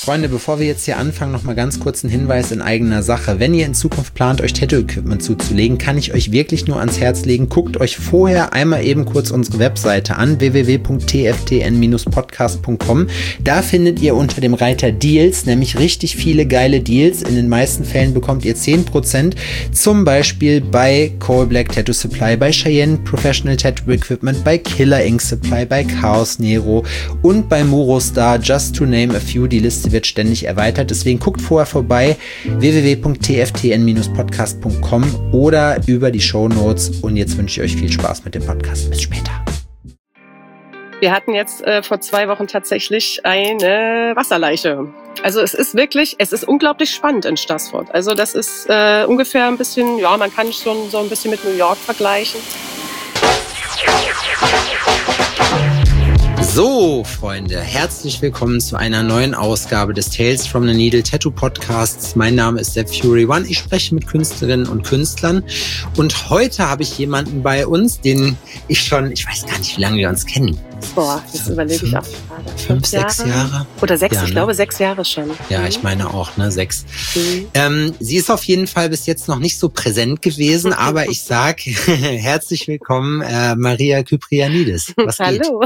Freunde, bevor wir jetzt hier anfangen, noch mal ganz kurz ein Hinweis in eigener Sache. Wenn ihr in Zukunft plant, euch Tattoo-Equipment zuzulegen, kann ich euch wirklich nur ans Herz legen. Guckt euch vorher einmal eben kurz unsere Webseite an, www.tftn-podcast.com. Da findet ihr unter dem Reiter Deals nämlich richtig viele geile Deals. In den meisten Fällen bekommt ihr 10%, zum Beispiel bei Coal Black Tattoo Supply, bei Cheyenne Professional Tattoo Equipment, bei Killer Ink Supply, bei Chaos Nero und bei Murostar, just to name a few. Die Liste wird ständig erweitert, deswegen guckt vorher vorbei, www.tftn-podcast.com oder über die Shownotes, und jetzt wünsche ich euch viel Spaß mit dem Podcast. Bis später. Wir hatten jetzt vor 2 Wochen tatsächlich eine Wasserleiche. Also es ist unglaublich spannend in Stassfurt. Also das ist ungefähr ein bisschen, ja, man kann es schon so ein bisschen mit New York vergleichen. So, Freunde, herzlich willkommen zu einer neuen Ausgabe des Tales from the Needle Tattoo Podcasts. Mein Name ist Sepp Fury One. Ich spreche mit Künstlerinnen und Künstlern. Und heute habe ich jemanden bei uns, den ich weiß gar nicht, wie lange wir uns kennen. Boah, das überlege ich auch gerade. 5, 6 Jahre? Oder 6, ja, ich glaube 6 Jahre schon. Ja, ich meine auch, 6. Sie ist auf jeden Fall bis jetzt noch nicht so präsent gewesen, aber ich sag herzlich willkommen, Maria Kyprianidis. Was geht? Hallo.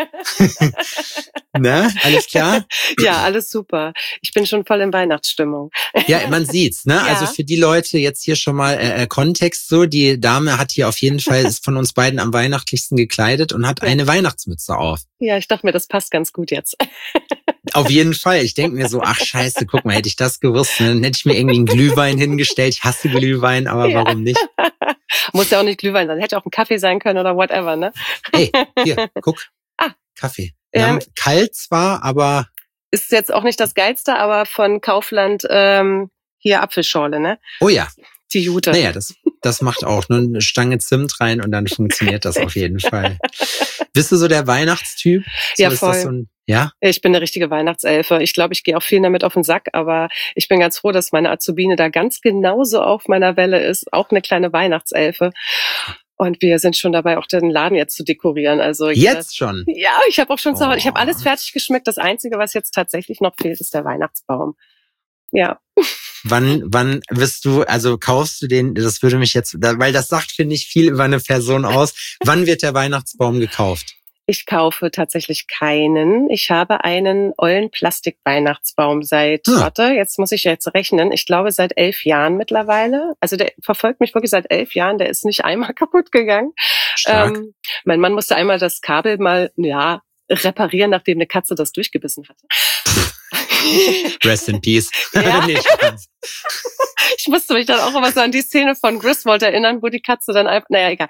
Na, alles klar? Ja, alles super. Ich bin schon voll in Weihnachtsstimmung. Ja, man sieht's, ne? Ja. Also für die Leute jetzt hier schon mal Kontext so, die Dame hat hier auf jeden Fall, ist von uns beiden am weihnachtlichsten gekleidet und hat eine Weihnachtsmütze auf. Ja, ich dachte mir, das passt ganz gut jetzt. Auf jeden Fall. Ich denke mir so, ach scheiße, guck mal, hätte ich das gewusst, ne? Dann hätte ich mir irgendwie einen Glühwein hingestellt. Ich hasse Glühwein, aber ja. Warum nicht? Muss ja auch nicht Glühwein sein, hätte auch ein Kaffee sein können oder whatever, ne? Hey, hier, guck. Kaffee. Kalt zwar, aber... Ist jetzt auch nicht das Geilste, aber von Kaufland hier Apfelschorle, ne? Oh ja. Die Jute. Naja, das macht auch nur eine Stange Zimt rein und dann funktioniert das auf jeden Fall. Bist du so der Weihnachtstyp? So, ja, voll. Ist das ja? Ich bin eine richtige Weihnachtselfe. Ich glaube, ich gehe auch vielen damit auf den Sack, aber ich bin ganz froh, dass meine Azubine da ganz genauso auf meiner Welle ist. Auch eine kleine Weihnachtselfe. Und wir sind schon dabei, auch den Laden jetzt zu dekorieren. Also jetzt schon? Ja, ich habe auch schon zu Hause. Ich habe alles fertig geschmückt. Das Einzige, was jetzt tatsächlich noch fehlt, ist der Weihnachtsbaum. Ja. Wann wirst du, also kaufst du den, das würde mich jetzt, weil das sagt, finde ich, viel über eine Person aus. Wann wird der Weihnachtsbaum gekauft? Ich kaufe tatsächlich keinen. Ich habe einen ollen Plastik-Weihnachtsbaum warte, jetzt muss ich jetzt rechnen, ich glaube seit 11 Jahren mittlerweile. Also der verfolgt mich wirklich seit 11 Jahren, der ist nicht einmal kaputt gegangen. Mein Mann musste einmal das Kabel mal, reparieren, nachdem eine Katze das durchgebissen hatte. Rest in peace. Ja. Ich musste mich dann auch immer so an die Szene von Griswold erinnern, wo die Katze dann einfach, egal.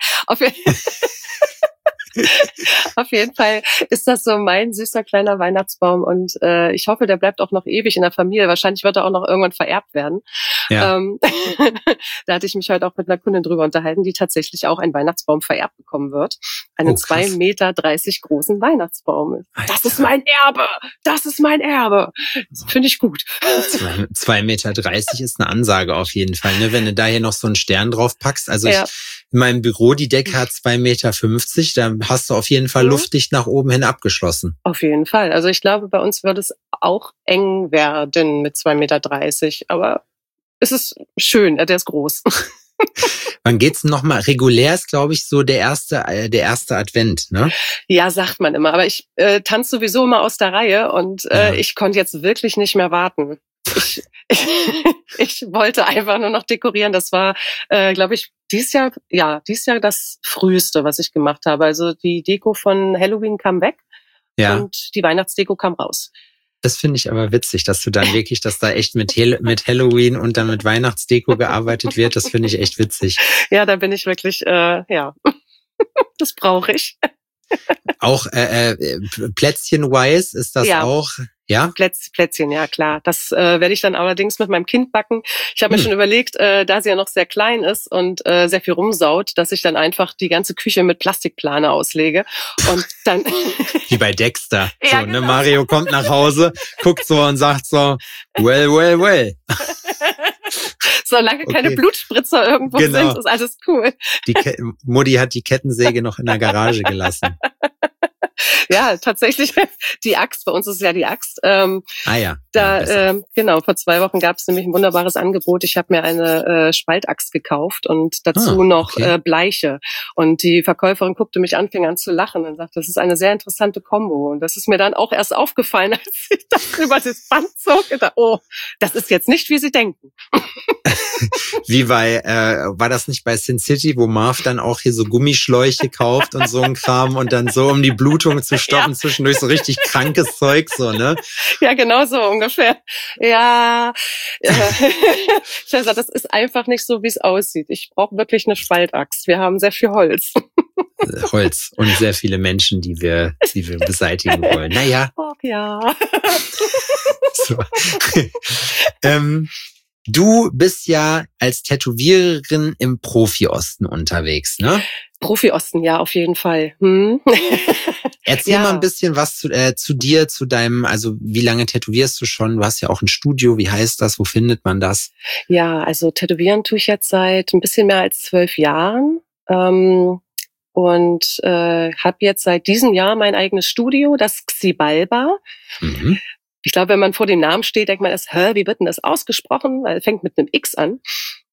Auf jeden Fall ist das so mein süßer kleiner Weihnachtsbaum und ich hoffe, der bleibt auch noch ewig in der Familie. Wahrscheinlich wird er auch noch irgendwann vererbt werden. Ja. Da hatte ich mich heute auch mit einer Kundin drüber unterhalten, die tatsächlich auch einen Weihnachtsbaum vererbt bekommen wird. Einen 2,30 Meter großen Weihnachtsbaum. Alter. Das ist mein Erbe! Das ist mein Erbe! Finde ich gut. 2,30 Meter ist eine Ansage auf jeden Fall. Ne? Wenn du da hier noch so einen Stern drauf packst. Also in meinem Büro, die Decke hat 2,50 Meter. Da hast du auf jeden Fall luftdicht nach oben hin abgeschlossen. Auf jeden Fall. Also ich glaube, bei uns wird es auch eng werden mit 2,30 Meter. Aber es ist schön, der ist groß. Wann geht's denn nochmal? Regulär ist, glaube ich, so der erste Advent, ne? Ja, sagt man immer. Aber ich tanze sowieso immer aus der Reihe und ich konnte jetzt wirklich nicht mehr warten. Ich wollte einfach nur noch dekorieren. Das war, glaube ich, dieses Jahr das Früheste, was ich gemacht habe. Also die Deko von Halloween kam weg und die Weihnachtsdeko kam raus. Das finde ich aber witzig, dass du dann wirklich, dass da echt mit Halloween und dann mit Weihnachtsdeko gearbeitet wird. Das finde ich echt witzig. Ja, da bin ich wirklich, das brauche ich. Auch Plätzchen-wise ist das auch... Ja? Plätzchen, ja klar. Das werde ich dann allerdings mit meinem Kind backen. Ich habe mir schon überlegt, da sie ja noch sehr klein ist und sehr viel rumsaut, dass ich dann einfach die ganze Küche mit Plastikplane auslege und dann... Wie bei Dexter. Ja, so, genau. Ne? Mario kommt nach Hause, guckt so und sagt so, well. Solange keine Blutspritzer irgendwo sind, ist alles cool. Mutti hat die Kettensäge noch in der Garage gelassen. Ja, tatsächlich die Axt. Bei uns ist es ja die Axt. Ja. Genau, vor 2 Wochen gab es nämlich ein wunderbares Angebot. Ich habe mir eine Spaltaxt gekauft und dazu noch Bleiche. Und die Verkäuferin guckte mich an, fing an zu lachen und sagte, das ist eine sehr interessante Kombo. Und das ist mir dann auch erst aufgefallen, als ich das über das Band zog. Das ist jetzt nicht, wie Sie denken. Wie war das nicht bei Sin City, wo Marv dann auch hier so Gummischläuche kauft und so ein Kram und dann so, um die Blutung zu stoppen, zwischendurch so richtig krankes Zeug, so, ne? Ja, genau so ungefähr. Ja, ich habe gesagt, das ist einfach nicht so, wie es aussieht. Ich brauche wirklich eine Spaltaxt. Wir haben sehr viel Holz. Holz und sehr viele Menschen, die wir beseitigen wollen. Naja. Ach ja. So. Du bist ja als Tätowiererin im Profi-Osten unterwegs, ne? Profi-Osten, ja, auf jeden Fall. Erzähl mal ein bisschen was zu dir, zu deinem, also wie lange tätowierst du schon? Du hast ja auch ein Studio, wie heißt das? Wo findet man das? Ja, also tätowieren tue ich jetzt seit ein bisschen mehr als 12 Jahren. Und habe jetzt seit diesem Jahr mein eigenes Studio, das Xibalba. Mhm. Ich glaube, wenn man vor dem Namen steht, denkt man erst, wie wird denn das ausgesprochen? Weil es fängt mit einem X an.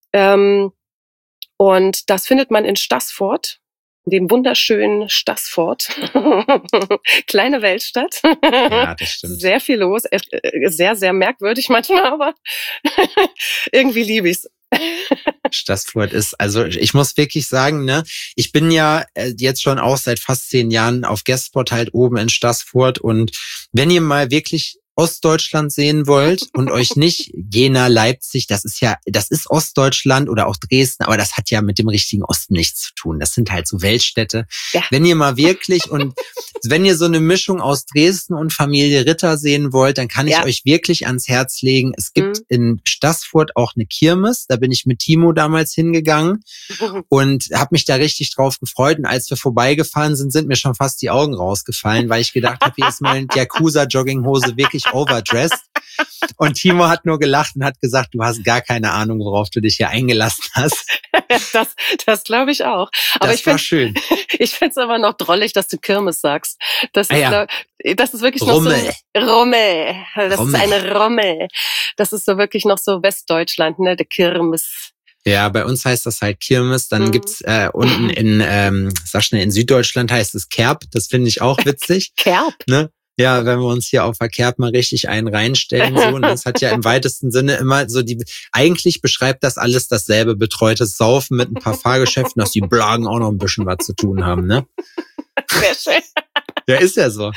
Und das findet man in Staßfurt, dem wunderschönen Staßfurt. Kleine Weltstadt. Ja, das stimmt. Sehr viel los. Sehr, sehr merkwürdig manchmal, aber irgendwie liebe ich's. Staßfurt ist, also ich muss wirklich sagen, ne, ich bin ja jetzt schon auch seit fast 10 Jahren auf Guestspot halt oben in Staßfurt und wenn ihr mal wirklich Ostdeutschland sehen wollt und euch nicht Jena, Leipzig, das ist Ostdeutschland oder auch Dresden, aber das hat ja mit dem richtigen Osten nichts zu tun. Das sind halt so Weltstädte. Ja. Wenn ihr mal wirklich und wenn ihr so eine Mischung aus Dresden und Familie Ritter sehen wollt, dann kann ich euch wirklich ans Herz legen. Es gibt in Staßfurt auch eine Kirmes, da bin ich mit Timo damals hingegangen und habe mich da richtig drauf gefreut und als wir vorbeigefahren sind mir schon fast die Augen rausgefallen, weil ich gedacht habe, hier ist meine Yakuza-Jogginghose wirklich overdressed. Und Timo hat nur gelacht und hat gesagt, du hast gar keine Ahnung, worauf du dich hier eingelassen hast. Das glaube ich auch. Aber das war schön. Ich finde es aber noch drollig, dass du Kirmes sagst. Das ist wirklich Rommel. Noch so Rommel. Das ist eine Rommel. Das ist so wirklich noch so Westdeutschland, ne, der Kirmes. Ja, bei uns heißt das halt Kirmes. Dann gibt's unten in Süddeutschland heißt es Kerb. Das finde ich auch witzig. Kerb? Ne? Ja, wenn wir uns hier auf der Kerb mal richtig einen reinstellen, so. Und das hat ja im weitesten Sinne immer so eigentlich beschreibt das alles dasselbe, betreutes Saufen mit ein paar Fahrgeschäften, dass die Blagen auch noch ein bisschen was zu tun haben, ne? Sehr schön. Ja, ist ja so.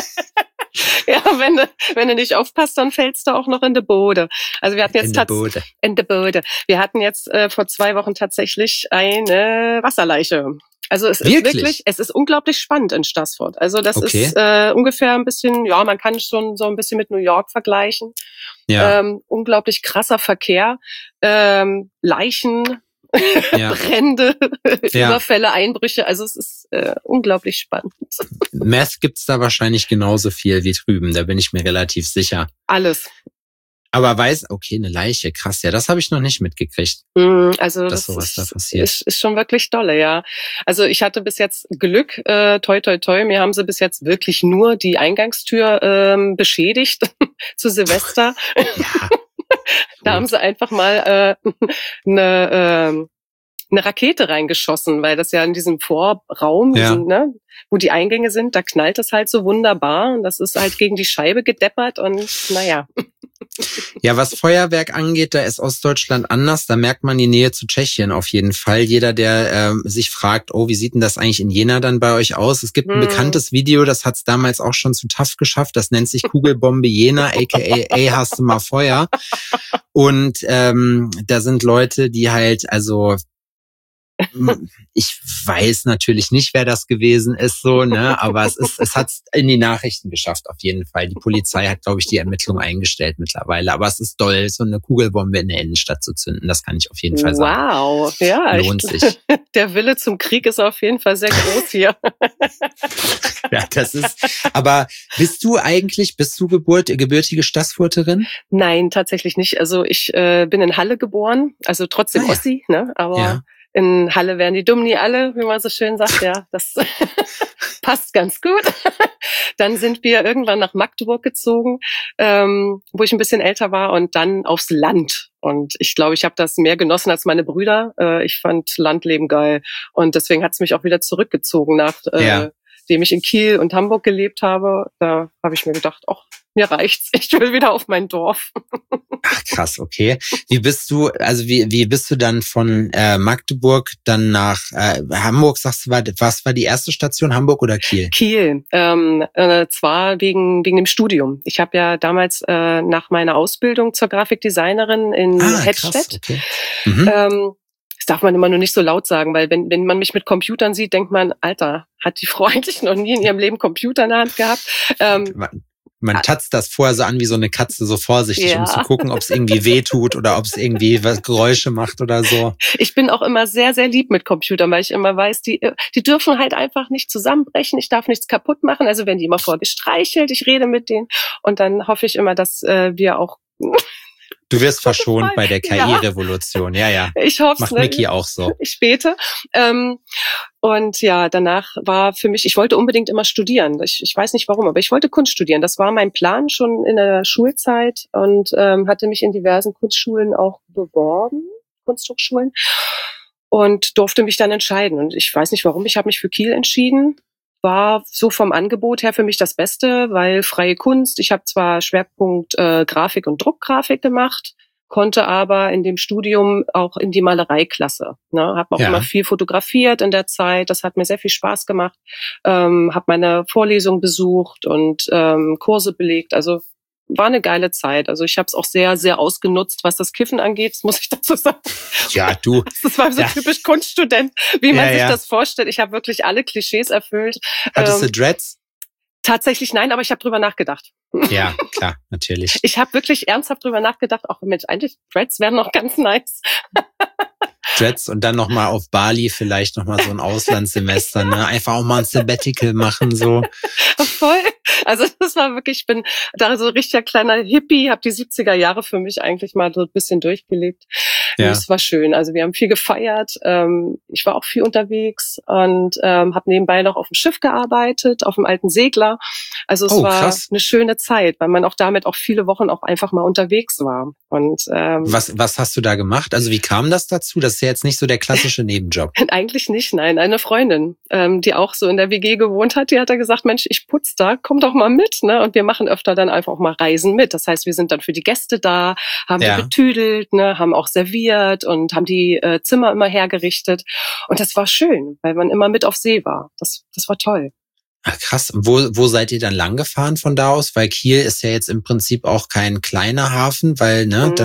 Ja, wenn du nicht aufpasst, dann fällst du auch noch in die Bode. Also wir hatten jetzt in die Bode. Wir hatten jetzt vor 2 Wochen tatsächlich eine Wasserleiche. Also es ist wirklich, es ist unglaublich spannend in Staßfurt. Also das ist ungefähr ein bisschen, ja, man kann schon so ein bisschen mit New York vergleichen. Ja. Unglaublich krasser Verkehr, Leichen, Brände, Überfälle, Einbrüche. Also es ist unglaublich spannend. Meth gibt's da wahrscheinlich genauso viel wie drüben, da bin ich mir relativ sicher. Alles. Aber eine Leiche, krass, ja, das habe ich noch nicht mitgekriegt. Also dass sowas da passiert. Ist schon wirklich dolle, ja. Also ich hatte bis jetzt Glück, toi toi toi, mir haben sie bis jetzt wirklich nur die Eingangstür beschädigt zu Silvester. Ja. Da haben sie einfach mal eine Rakete reingeschossen, weil das ja in diesem Vorraum, ne, wo die Eingänge sind, da knallt es halt so wunderbar und das ist halt gegen die Scheibe gedeppert und naja. Ja, was Feuerwerk angeht, da ist Ostdeutschland anders. Da merkt man die Nähe zu Tschechien auf jeden Fall. Jeder, der sich fragt, wie sieht denn das eigentlich in Jena dann bei euch aus? Es gibt ein bekanntes Video, das hat's damals auch schon zu TAF geschafft. Das nennt sich Kugelbombe Jena, aka hast du mal Feuer. Und da sind Leute, die halt, also ich weiß natürlich nicht, wer das gewesen ist, so, ne, aber es hat's in die Nachrichten geschafft, auf jeden Fall. Die Polizei hat, glaube ich, die Ermittlungen eingestellt mittlerweile, aber es ist doll, so eine Kugelbombe in der Innenstadt zu zünden, das kann ich auf jeden Fall sagen. Wow, ja. Lohnt sich. Der Wille zum Krieg ist auf jeden Fall sehr groß hier. Ja, das ist, aber bist du gebürtige Staßfurterin? Nein, tatsächlich nicht. Also ich bin in Halle geboren, also trotzdem Ossi, ne, aber In Halle wären die dumm nie alle, wie man so schön sagt. Ja, das passt ganz gut. Dann sind wir irgendwann nach Magdeburg gezogen, wo ich ein bisschen älter war, und dann aufs Land. Und ich glaube, ich habe das mehr genossen als meine Brüder. Ich fand Landleben geil. Und deswegen hat es mich auch wieder zurückgezogen, nachdem ich in Kiel und Hamburg gelebt habe. Da habe ich mir gedacht, ach, mir reicht's. Ich will wieder auf mein Dorf. Ach, krass, okay. Wie bist du dann von Magdeburg dann nach Hamburg, sagst du, was war die erste Station, Hamburg oder Kiel? Kiel, zwar wegen dem Studium. Ich habe ja damals nach meiner Ausbildung zur Grafikdesignerin in Hettstedt. Krass, okay. Mhm. Das darf man immer nur nicht so laut sagen, weil wenn man mich mit Computern sieht, denkt man, Alter, hat die Frau eigentlich noch nie in ihrem Leben Computer in der Hand gehabt? Man tatzt das vorher so an wie so eine Katze, so vorsichtig, um zu gucken, ob es irgendwie weh tut oder ob es irgendwie was Geräusche macht oder so. Ich bin auch immer sehr, sehr lieb mit Computern, weil ich immer weiß, die dürfen halt einfach nicht zusammenbrechen. Ich darf nichts kaputt machen. Also werden die immer vorgestreichelt, ich rede mit denen, und dann hoffe ich immer, dass wir auch... Du wirst verschont bei der KI-Revolution. Ja. Ich hoffe es. Macht Niki auch so. Ich bete. Und ja, danach war für mich, ich wollte unbedingt immer studieren. Ich weiß nicht warum, aber ich wollte Kunst studieren. Das war mein Plan schon in der Schulzeit, und hatte mich in diversen Kunstschulen auch beworben, Kunsthochschulen, und durfte mich dann entscheiden. Und ich weiß nicht warum, ich habe mich für Kiel entschieden. War so vom Angebot her für mich das Beste, weil freie Kunst, ich habe zwar Schwerpunkt Grafik und Druckgrafik gemacht, konnte aber in dem Studium auch in die Malereiklasse. Ne? Habe auch immer viel fotografiert in der Zeit, das hat mir sehr viel Spaß gemacht. Habe meine Vorlesungen besucht und Kurse belegt, also war eine geile Zeit. Also ich habe es auch sehr, sehr ausgenutzt, was das Kiffen angeht, das muss ich dazu sagen. Ja, du. Das war so typisch Kunststudent, wie man sich das vorstellt. Ich habe wirklich alle Klischees erfüllt. Hattest du Dreads? Tatsächlich nein, aber ich habe drüber nachgedacht. Ja, klar, natürlich. Ich habe wirklich ernsthaft drüber nachgedacht, auch Mensch, eigentlich Dreads wären noch ganz nice. Dreads und dann nochmal auf Bali vielleicht nochmal so ein Auslandssemester, ne? Einfach auch mal ein Sabbatical machen, so. Voll. Also das war wirklich, ich bin da so ein richtiger kleiner Hippie, habe die 70er Jahre für mich eigentlich mal so ein bisschen durchgelebt. Ja. Das war schön. Also wir haben viel gefeiert. Ich war auch viel unterwegs und habe nebenbei noch auf dem Schiff gearbeitet, auf dem alten Segler. Also es war krass. Eine schöne Zeit, weil man auch damit auch viele Wochen auch einfach mal unterwegs war. Und was hast du da gemacht? Also wie kam das dazu? Das ist ja jetzt nicht so der klassische Nebenjob. Eigentlich nicht, nein. Eine Freundin, die auch so in der WG gewohnt hat, die hat da gesagt, Mensch, ich putz da, komm doch mal mit, ne? Und wir machen öfter dann einfach auch mal Reisen mit. Das heißt, wir sind dann für die Gäste da, haben die betüdelt, ne? Haben auch serviert und haben die Zimmer immer hergerichtet. Und das war schön, weil man immer mit auf See war. Das war toll. Ach, krass. Wo seid ihr dann lang gefahren von da aus? Weil Kiel ist ja jetzt im Prinzip auch kein kleiner Hafen, weil,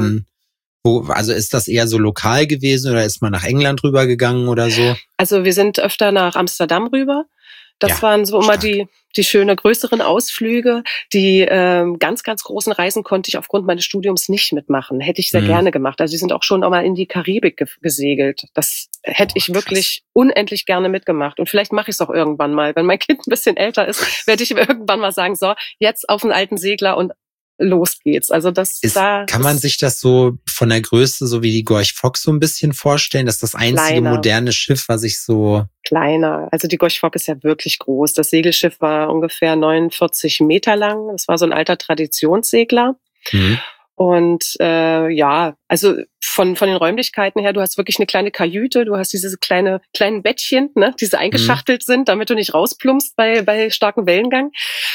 also ist das eher so lokal gewesen oder ist man nach England rübergegangen oder so? Also wir sind öfter nach Amsterdam rüber. Das waren so immer die schöne größeren Ausflüge. Die ganz, ganz großen Reisen konnte ich aufgrund meines Studiums nicht mitmachen. Hätte ich sehr gerne gemacht. Also die sind auch schon mal in die Karibik gesegelt. Das hätte ich wirklich unendlich gerne mitgemacht. Und vielleicht mache ich es auch irgendwann mal. Wenn mein Kind ein bisschen älter ist, werde ich irgendwann mal sagen, so, jetzt auf einen alten Segler und los geht's. Also kann man sich das so von der Größe, so wie die Gorch Fock so ein bisschen vorstellen, dass das einzige moderne Schiff, was ich so... Kleiner. Also die Gorch Fock ist ja wirklich groß. Das Segelschiff war ungefähr 49 Meter lang. Das war so ein alter Traditionssegler. Mhm. Und also von den Räumlichkeiten her, du hast wirklich eine kleine Kajüte, du hast diese kleinen Bettchen, ne, die so eingeschachtelt sind, damit du nicht rausplumpst bei starkem Wellengang.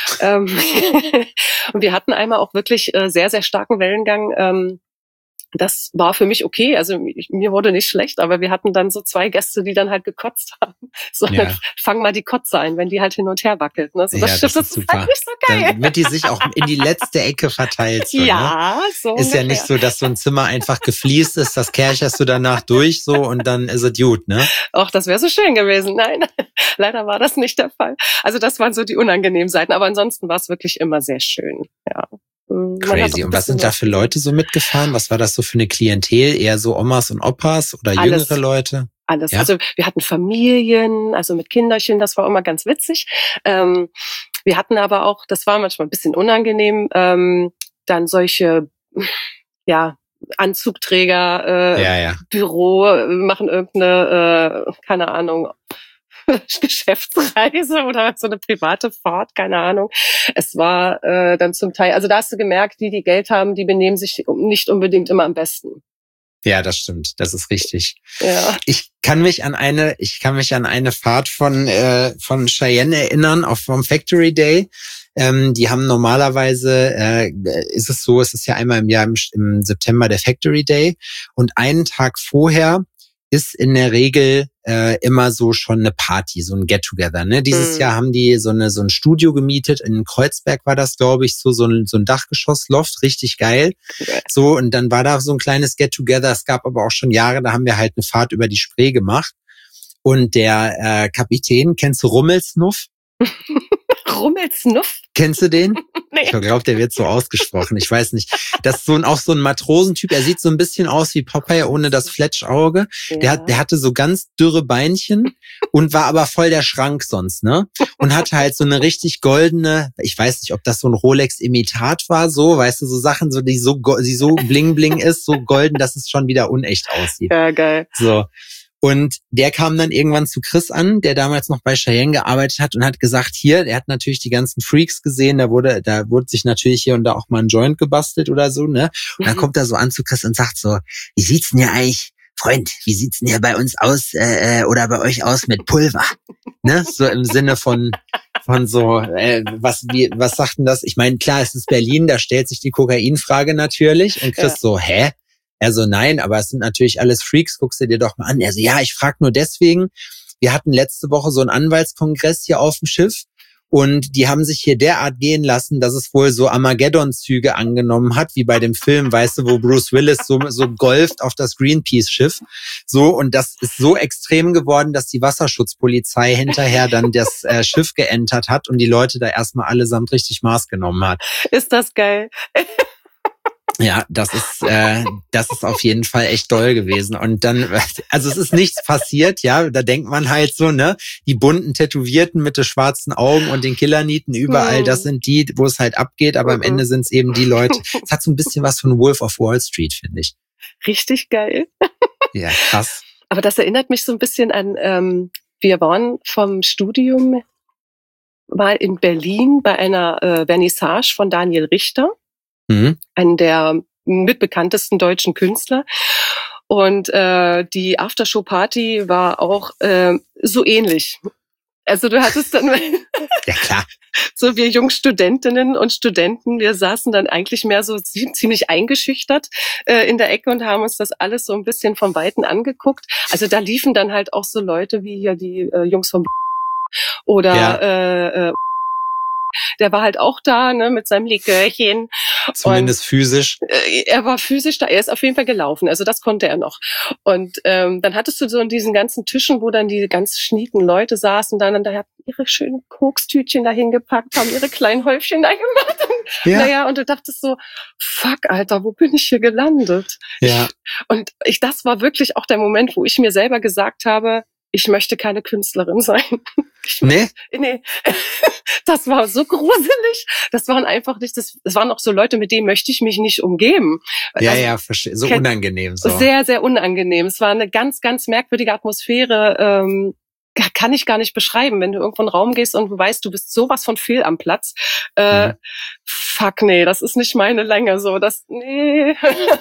Und wir hatten einmal auch wirklich sehr, sehr starken Wellengang. Das war für mich okay, also mir wurde nicht schlecht, aber wir hatten dann so 2 Gäste, die dann halt gekotzt haben. So, dann fang mal die Kotze ein, wenn die halt hin und her wackelt. Ne? So, das ist super. Halt nicht so geil. Damit die sich auch in die letzte Ecke verteilt. So, so ist ja nicht so, dass so ein Zimmer einfach gefliest ist, das kercherst du danach durch so und dann ist es gut, ne? Och, das wäre so schön gewesen. Nein, leider war das nicht der Fall. Also das waren so die unangenehmen Seiten, aber ansonsten war es wirklich immer sehr schön, ja. Crazy. Und was sind da für Leute so mitgefahren? Was war das so für eine Klientel? Eher so Omas und Opas oder jüngere Leute? Alles. Ja? Also wir hatten Familien, also mit Kinderchen, das war immer ganz witzig. Wir hatten aber auch, das war manchmal ein bisschen unangenehm, dann solche, Anzugträger, Büro, machen irgendeine, keine Ahnung, Geschäftsreise oder so eine private Fahrt, keine Ahnung. Es war dann zum Teil, also da hast du gemerkt, die Geld haben, die benehmen sich nicht unbedingt immer am besten. Ja, das stimmt. Das ist richtig. Ja. Ich kann mich an eine Fahrt von Cheyenne erinnern, auch vom Factory Day. Die haben normalerweise, es ist ja einmal im Jahr im September der Factory Day und einen Tag vorher ist in der Regel immer so schon eine Party, so ein Get-Together. Ne? Dieses Jahr haben die so ein Studio gemietet. In Kreuzberg war das, glaube ich, so ein Dachgeschoss-Loft, richtig geil. Okay. So, und dann war da so ein kleines Get-Together. Es gab aber auch schon Jahre, da haben wir halt eine Fahrt über die Spree gemacht. Und der Kapitän, kennst du Rummelsnuff? Rummelsnuff? Kennst du den? Nee. Ich glaube, der wird so ausgesprochen. Ich weiß nicht. Das ist auch so ein Matrosentyp. Er sieht so ein bisschen aus wie Popeye ohne das Fletschauge. Ja. Der hatte so ganz dürre Beinchen und war aber voll der Schrank sonst, ne? Und hatte halt so eine richtig goldene, ich weiß nicht, ob das so ein Rolex-Imitat war, so, weißt du, so Sachen, so die so bling bling ist, so golden, dass es schon wieder unecht aussieht. Ja, geil. So. Und der kam dann irgendwann zu Chris an, der damals noch bei Cheyenne gearbeitet hat und hat gesagt, hier, er hat natürlich die ganzen Freaks gesehen, da wurde sich natürlich hier und da auch mal ein Joint gebastelt oder so, ne? Und dann kommt er so an zu Chris und sagt so, wie sieht's denn hier eigentlich, Freund, wie sieht's denn hier bei uns aus, oder bei euch aus mit Pulver? Ne? So im Sinne von so, was sagt denn das? Ich meine, klar, es ist Berlin, da stellt sich die Kokainfrage natürlich und Chris so, hä? Er so, nein, aber es sind natürlich alles Freaks, guckst du dir doch mal an. Er so, ja, ich frage nur deswegen, wir hatten letzte Woche so einen Anwaltskongress hier auf dem Schiff und die haben sich hier derart gehen lassen, dass es wohl so Armageddon-Züge angenommen hat, wie bei dem Film, weißt du, wo Bruce Willis so golft auf das Greenpeace-Schiff. So, und das ist so extrem geworden, dass die Wasserschutzpolizei hinterher dann das Schiff geentert hat und die Leute da erstmal allesamt richtig Maß genommen hat. Ist das geil. Ja, das ist auf jeden Fall echt doll gewesen. Und dann, also es ist nichts passiert, ja, da denkt man halt so, ne, die bunten Tätowierten mit den schwarzen Augen und den Killernieten überall, das sind die, wo es halt abgeht, aber am Ende sind es eben die Leute. Es hat so ein bisschen was von Wolf of Wall Street, finde ich. Richtig geil. Ja, krass. Aber das erinnert mich so ein bisschen an, wir waren vom Studium mal in Berlin bei einer Vernissage von Daniel Richter. Einen der mitbekanntesten deutschen Künstler. Und die Aftershow-Party war auch so ähnlich. Also du hattest dann ja, klar. So wir Jungstudentinnen und Studenten, wir saßen dann eigentlich mehr so ziemlich eingeschüchtert in der Ecke und haben uns das alles so ein bisschen vom Weiten angeguckt. Also da liefen dann halt auch so Leute wie hier die Jungs vom oder der war halt auch da, ne, mit seinem Likörchen. Zumindest physisch. Er war physisch da, er ist auf jeden Fall gelaufen, also das konnte er noch. Und dann hattest du so in diesen ganzen Tischen, wo dann die ganz schnieken Leute saßen, dann und da hatten ihre schönen Kokstütchen dahin gepackt, haben ihre kleinen Häufchen da gemacht. Und, naja, und du dachtest so, fuck, Alter, wo bin ich hier gelandet? Ja. Und das war wirklich auch der Moment, wo ich mir selber gesagt habe, ich möchte keine Künstlerin sein. Nee? Das war so gruselig. Das waren einfach nicht, das waren auch so Leute, mit denen möchte ich mich nicht umgeben. Ja, also, ja, verstehe. So unangenehm. So. Sehr, sehr unangenehm. Es war eine ganz, ganz merkwürdige Atmosphäre. Kann ich gar nicht beschreiben, wenn du irgendwo in den Raum gehst und du weißt, du bist sowas von fehl am Platz. Fuck, nee, das ist nicht meine Länge. So, nee.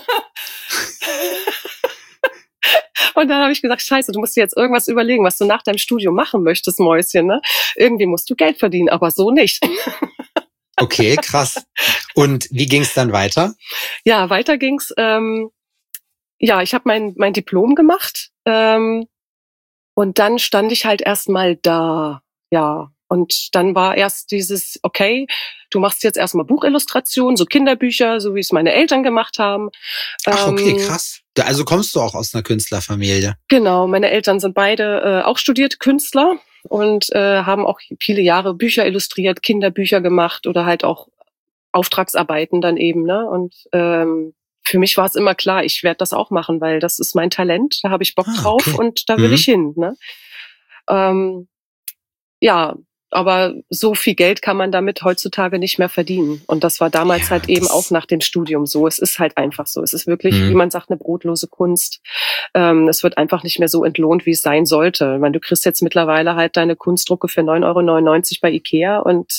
Und dann habe ich gesagt, scheiße, du musst dir jetzt irgendwas überlegen, was du nach deinem Studium machen möchtest, Mäuschen. Ne? Irgendwie musst du Geld verdienen, aber so nicht. Okay, krass. Und wie ging's dann weiter? Ja, weiter ging's. Ich habe mein Diplom gemacht und dann stand ich halt erstmal da. Ja, und dann war erst dieses, okay, du machst jetzt erstmal Buchillustrationen, so Kinderbücher, so wie es meine Eltern gemacht haben. Ach, okay, krass. Also kommst du auch aus einer Künstlerfamilie? Genau, meine Eltern sind beide auch studierte Künstler und haben auch viele Jahre Bücher illustriert, Kinderbücher gemacht oder halt auch Auftragsarbeiten dann eben. Ne? Und für mich war es immer klar, ich werde das auch machen, weil das ist mein Talent, da habe ich Bock drauf und da will ich hin. Ne? aber so viel Geld kann man damit heutzutage nicht mehr verdienen. Und das war damals halt eben auch nach dem Studium so. Es ist halt einfach so. Es ist wirklich, wie man sagt, eine brotlose Kunst. Es wird einfach nicht mehr so entlohnt, wie es sein sollte. Ich meine, du kriegst jetzt mittlerweile halt deine Kunstdrucke für 9,99 € bei Ikea und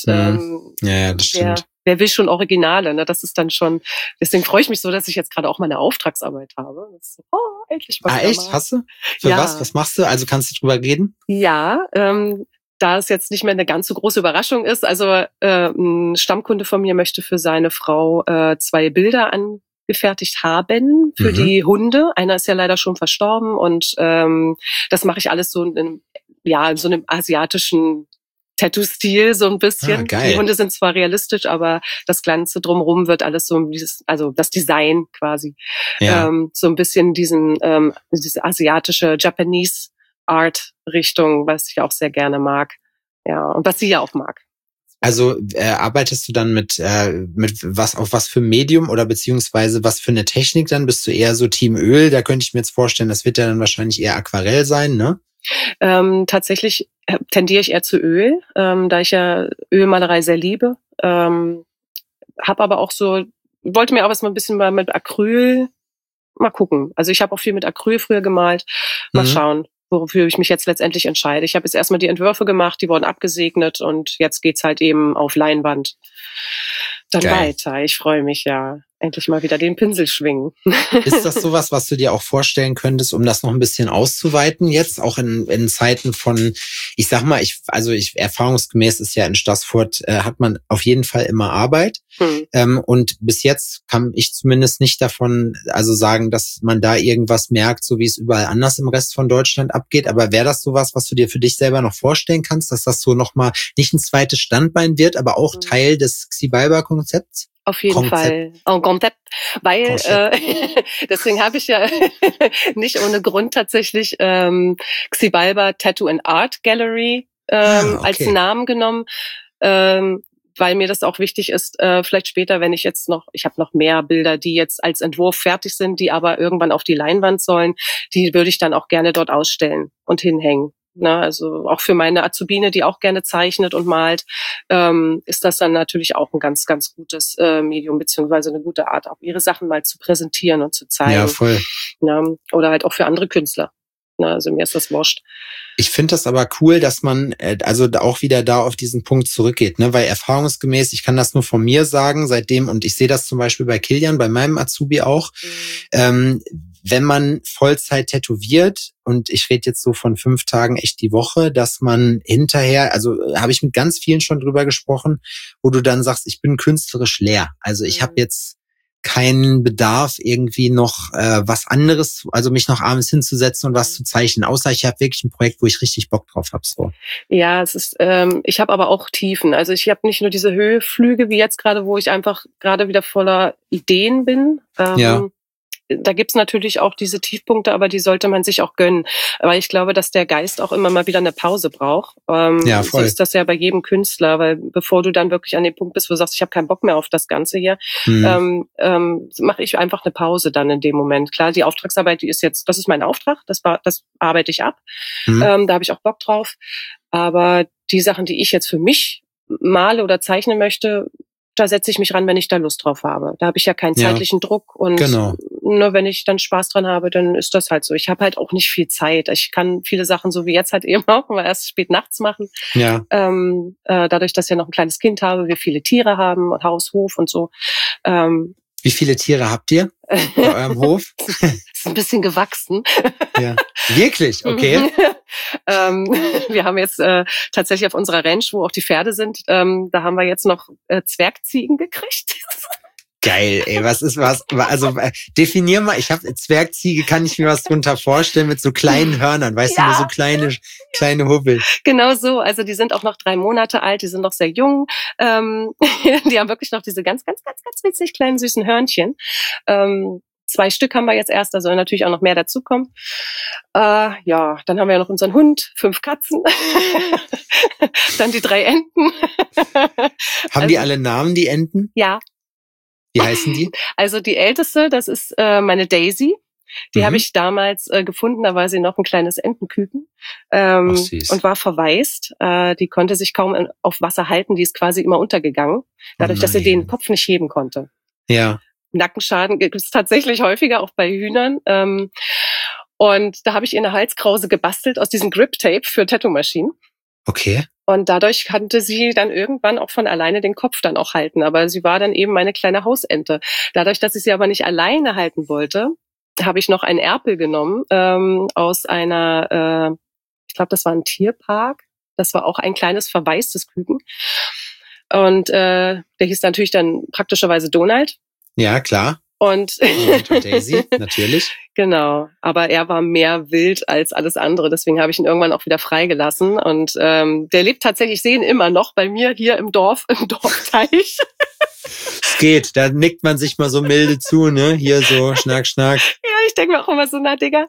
das stimmt. Wer will schon Originale? Ne? Das ist dann schon, deswegen freue ich mich so, dass ich jetzt gerade auch meine Auftragsarbeit habe. Das ist, endlich was. Echt? Hast du? Für was? Was machst du? Also kannst du drüber reden? Ja, da es jetzt nicht mehr eine ganz so große Überraschung ist. Also ein Stammkunde von mir möchte für seine Frau 2 Bilder angefertigt haben für die Hunde. Einer ist ja leider schon verstorben und das mache ich alles so in so einem asiatischen Tattoo-Stil so ein bisschen. Die Hunde sind zwar realistisch, aber das Ganze drumherum wird alles so also das Design quasi, so ein bisschen diese asiatische Japanese Art Richtung, was ich auch sehr gerne mag. Ja, und was sie ja auch mag. Also arbeitest du dann mit was für Medium oder beziehungsweise was für eine Technik dann? Bist du eher so Team Öl? Da könnte ich mir jetzt vorstellen, das wird ja dann wahrscheinlich eher Aquarell sein, ne? Tatsächlich tendiere ich eher zu Öl, da ich ja Ölmalerei sehr liebe. Habe aber auch wollte mir auch was mal ein bisschen mal mit Acryl mal gucken. Also ich habe auch viel mit Acryl früher gemalt. Mal schauen, wofür ich mich jetzt letztendlich entscheide. Ich habe jetzt erstmal die Entwürfe gemacht, die wurden abgesegnet und jetzt geht's halt eben auf Leinwand. Dann weiter. Ich freue mich endlich mal wieder den Pinsel schwingen. Ist das sowas, was du dir auch vorstellen könntest, um das noch ein bisschen auszuweiten jetzt, auch in Zeiten von, ich sag mal, erfahrungsgemäß ist ja in Stassfurt, hat man auf jeden Fall immer Arbeit. Und bis jetzt kann ich zumindest nicht davon sagen, dass man da irgendwas merkt, so wie es überall anders im Rest von Deutschland abgeht. Aber wäre das sowas, was du dir für dich selber noch vorstellen kannst, dass das so nochmal nicht ein zweites Standbein wird, aber auch Teil des Xibalba-Konzepts? Auf jeden Fall. Konzept. Weil deswegen habe ich ja nicht ohne Grund tatsächlich Xibalba Tattoo and Art Gallery als Namen genommen, weil mir das auch wichtig ist, vielleicht später, wenn ich habe noch mehr Bilder, die jetzt als Entwurf fertig sind, die aber irgendwann auf die Leinwand sollen, die würde ich dann auch gerne dort ausstellen und hinhängen. Na, also auch für meine Azubine, die auch gerne zeichnet und malt, ist das dann natürlich auch ein ganz, ganz gutes Medium, beziehungsweise eine gute Art, auch ihre Sachen mal zu präsentieren und zu zeigen. Ja, voll. Na, oder halt auch für andere Künstler. Na, also mir ist das wurscht. Ich finde das aber cool, dass man auch wieder da auf diesen Punkt zurückgeht, ne? Weil erfahrungsgemäß, ich kann das nur von mir sagen, seitdem, und ich sehe das zum Beispiel bei Kilian, bei meinem Azubi auch, wenn man Vollzeit tätowiert, und ich rede jetzt so von 5 Tagen echt die Woche, dass man hinterher, also habe ich mit ganz vielen schon drüber gesprochen, wo du dann sagst, ich bin künstlerisch leer. Also ich habe jetzt keinen Bedarf, irgendwie noch was anderes, also mich noch abends hinzusetzen und was zu zeichnen, außer ich habe wirklich ein Projekt, wo ich richtig Bock drauf habe. So. Ja, es ist, ich habe aber auch Tiefen. Also ich habe nicht nur diese Höheflüge wie jetzt gerade, wo ich einfach gerade wieder voller Ideen bin. Da gibt's natürlich auch diese Tiefpunkte, aber die sollte man sich auch gönnen. Aber ich glaube, dass der Geist auch immer mal wieder eine Pause braucht. Ja, voll. So ist das ja bei jedem Künstler, weil bevor du dann wirklich an dem Punkt bist, wo du sagst, ich habe keinen Bock mehr auf das Ganze hier, mache ich einfach eine Pause dann in dem Moment. Klar, die Auftragsarbeit, das ist mein Auftrag, das arbeite ich ab. Da habe ich auch Bock drauf. Aber die Sachen, die ich jetzt für mich male oder zeichnen möchte, da setze ich mich ran, wenn ich da Lust drauf habe. Da habe ich ja keinen zeitlichen Druck und nur wenn ich dann Spaß dran habe, dann ist das halt so. Ich habe halt auch nicht viel Zeit. Ich kann viele Sachen, so wie jetzt halt eben auch, mal erst spät nachts machen. Ja. Dadurch, dass ich ja noch ein kleines Kind habe, wir viele Tiere haben, Haus, Hof und so. Wie viele Tiere habt ihr bei eurem Hof? Ist ein bisschen gewachsen. Ja. Wirklich? Okay. Wir haben jetzt tatsächlich auf unserer Ranch, wo auch die Pferde sind, da haben wir jetzt noch Zwergziegen gekriegt. Geil, ey, also definier mal, ich habe Zwergziege, kann ich mir was drunter vorstellen, mit so kleinen Hörnern, weißt du, nur so kleine Hubbel. Genau so, also die sind auch noch 3 Monate alt, die sind noch sehr jung, die haben wirklich noch diese ganz, ganz, ganz, ganz witzig kleinen süßen Hörnchen. 2 Stück haben wir jetzt erst, da soll natürlich auch noch mehr dazukommen. Dann haben wir ja noch unseren Hund, 5 Katzen, dann die 3 Enten. Haben die alle Namen, die Enten? Ja. Wie heißen die? Also die älteste, das ist meine Daisy. Die habe ich damals gefunden, da war sie noch ein kleines Entenküken und war verwaist. Die konnte sich kaum auf Wasser halten, die ist quasi immer untergegangen, dadurch, dass sie den Kopf nicht heben konnte. Ja. Nackenschaden gibt es tatsächlich häufiger, auch bei Hühnern. Und da habe ich ihr eine Halskrause gebastelt aus diesem Grip-Tape für Tattoo-Maschinen. Okay. Und dadurch konnte sie dann irgendwann auch von alleine den Kopf dann auch halten. Aber sie war dann eben meine kleine Hausente. Dadurch, dass ich sie aber nicht alleine halten wollte, habe ich noch einen Erpel genommen aus einer, ich glaube, das war ein Tierpark. Das war auch ein kleines verwaistes Küken. Und der hieß natürlich dann praktischerweise Donald. Ja, klar. Und Daisy, natürlich. Genau, aber er war mehr wild als alles andere, deswegen habe ich ihn irgendwann auch wieder freigelassen und der lebt tatsächlich, ich sehe ihn immer noch bei mir hier im Dorfteich. Es geht, da nickt man sich mal so milde zu, ne? Hier so, schnack, schnack. Ja, ich denke mir auch immer so, na Digga.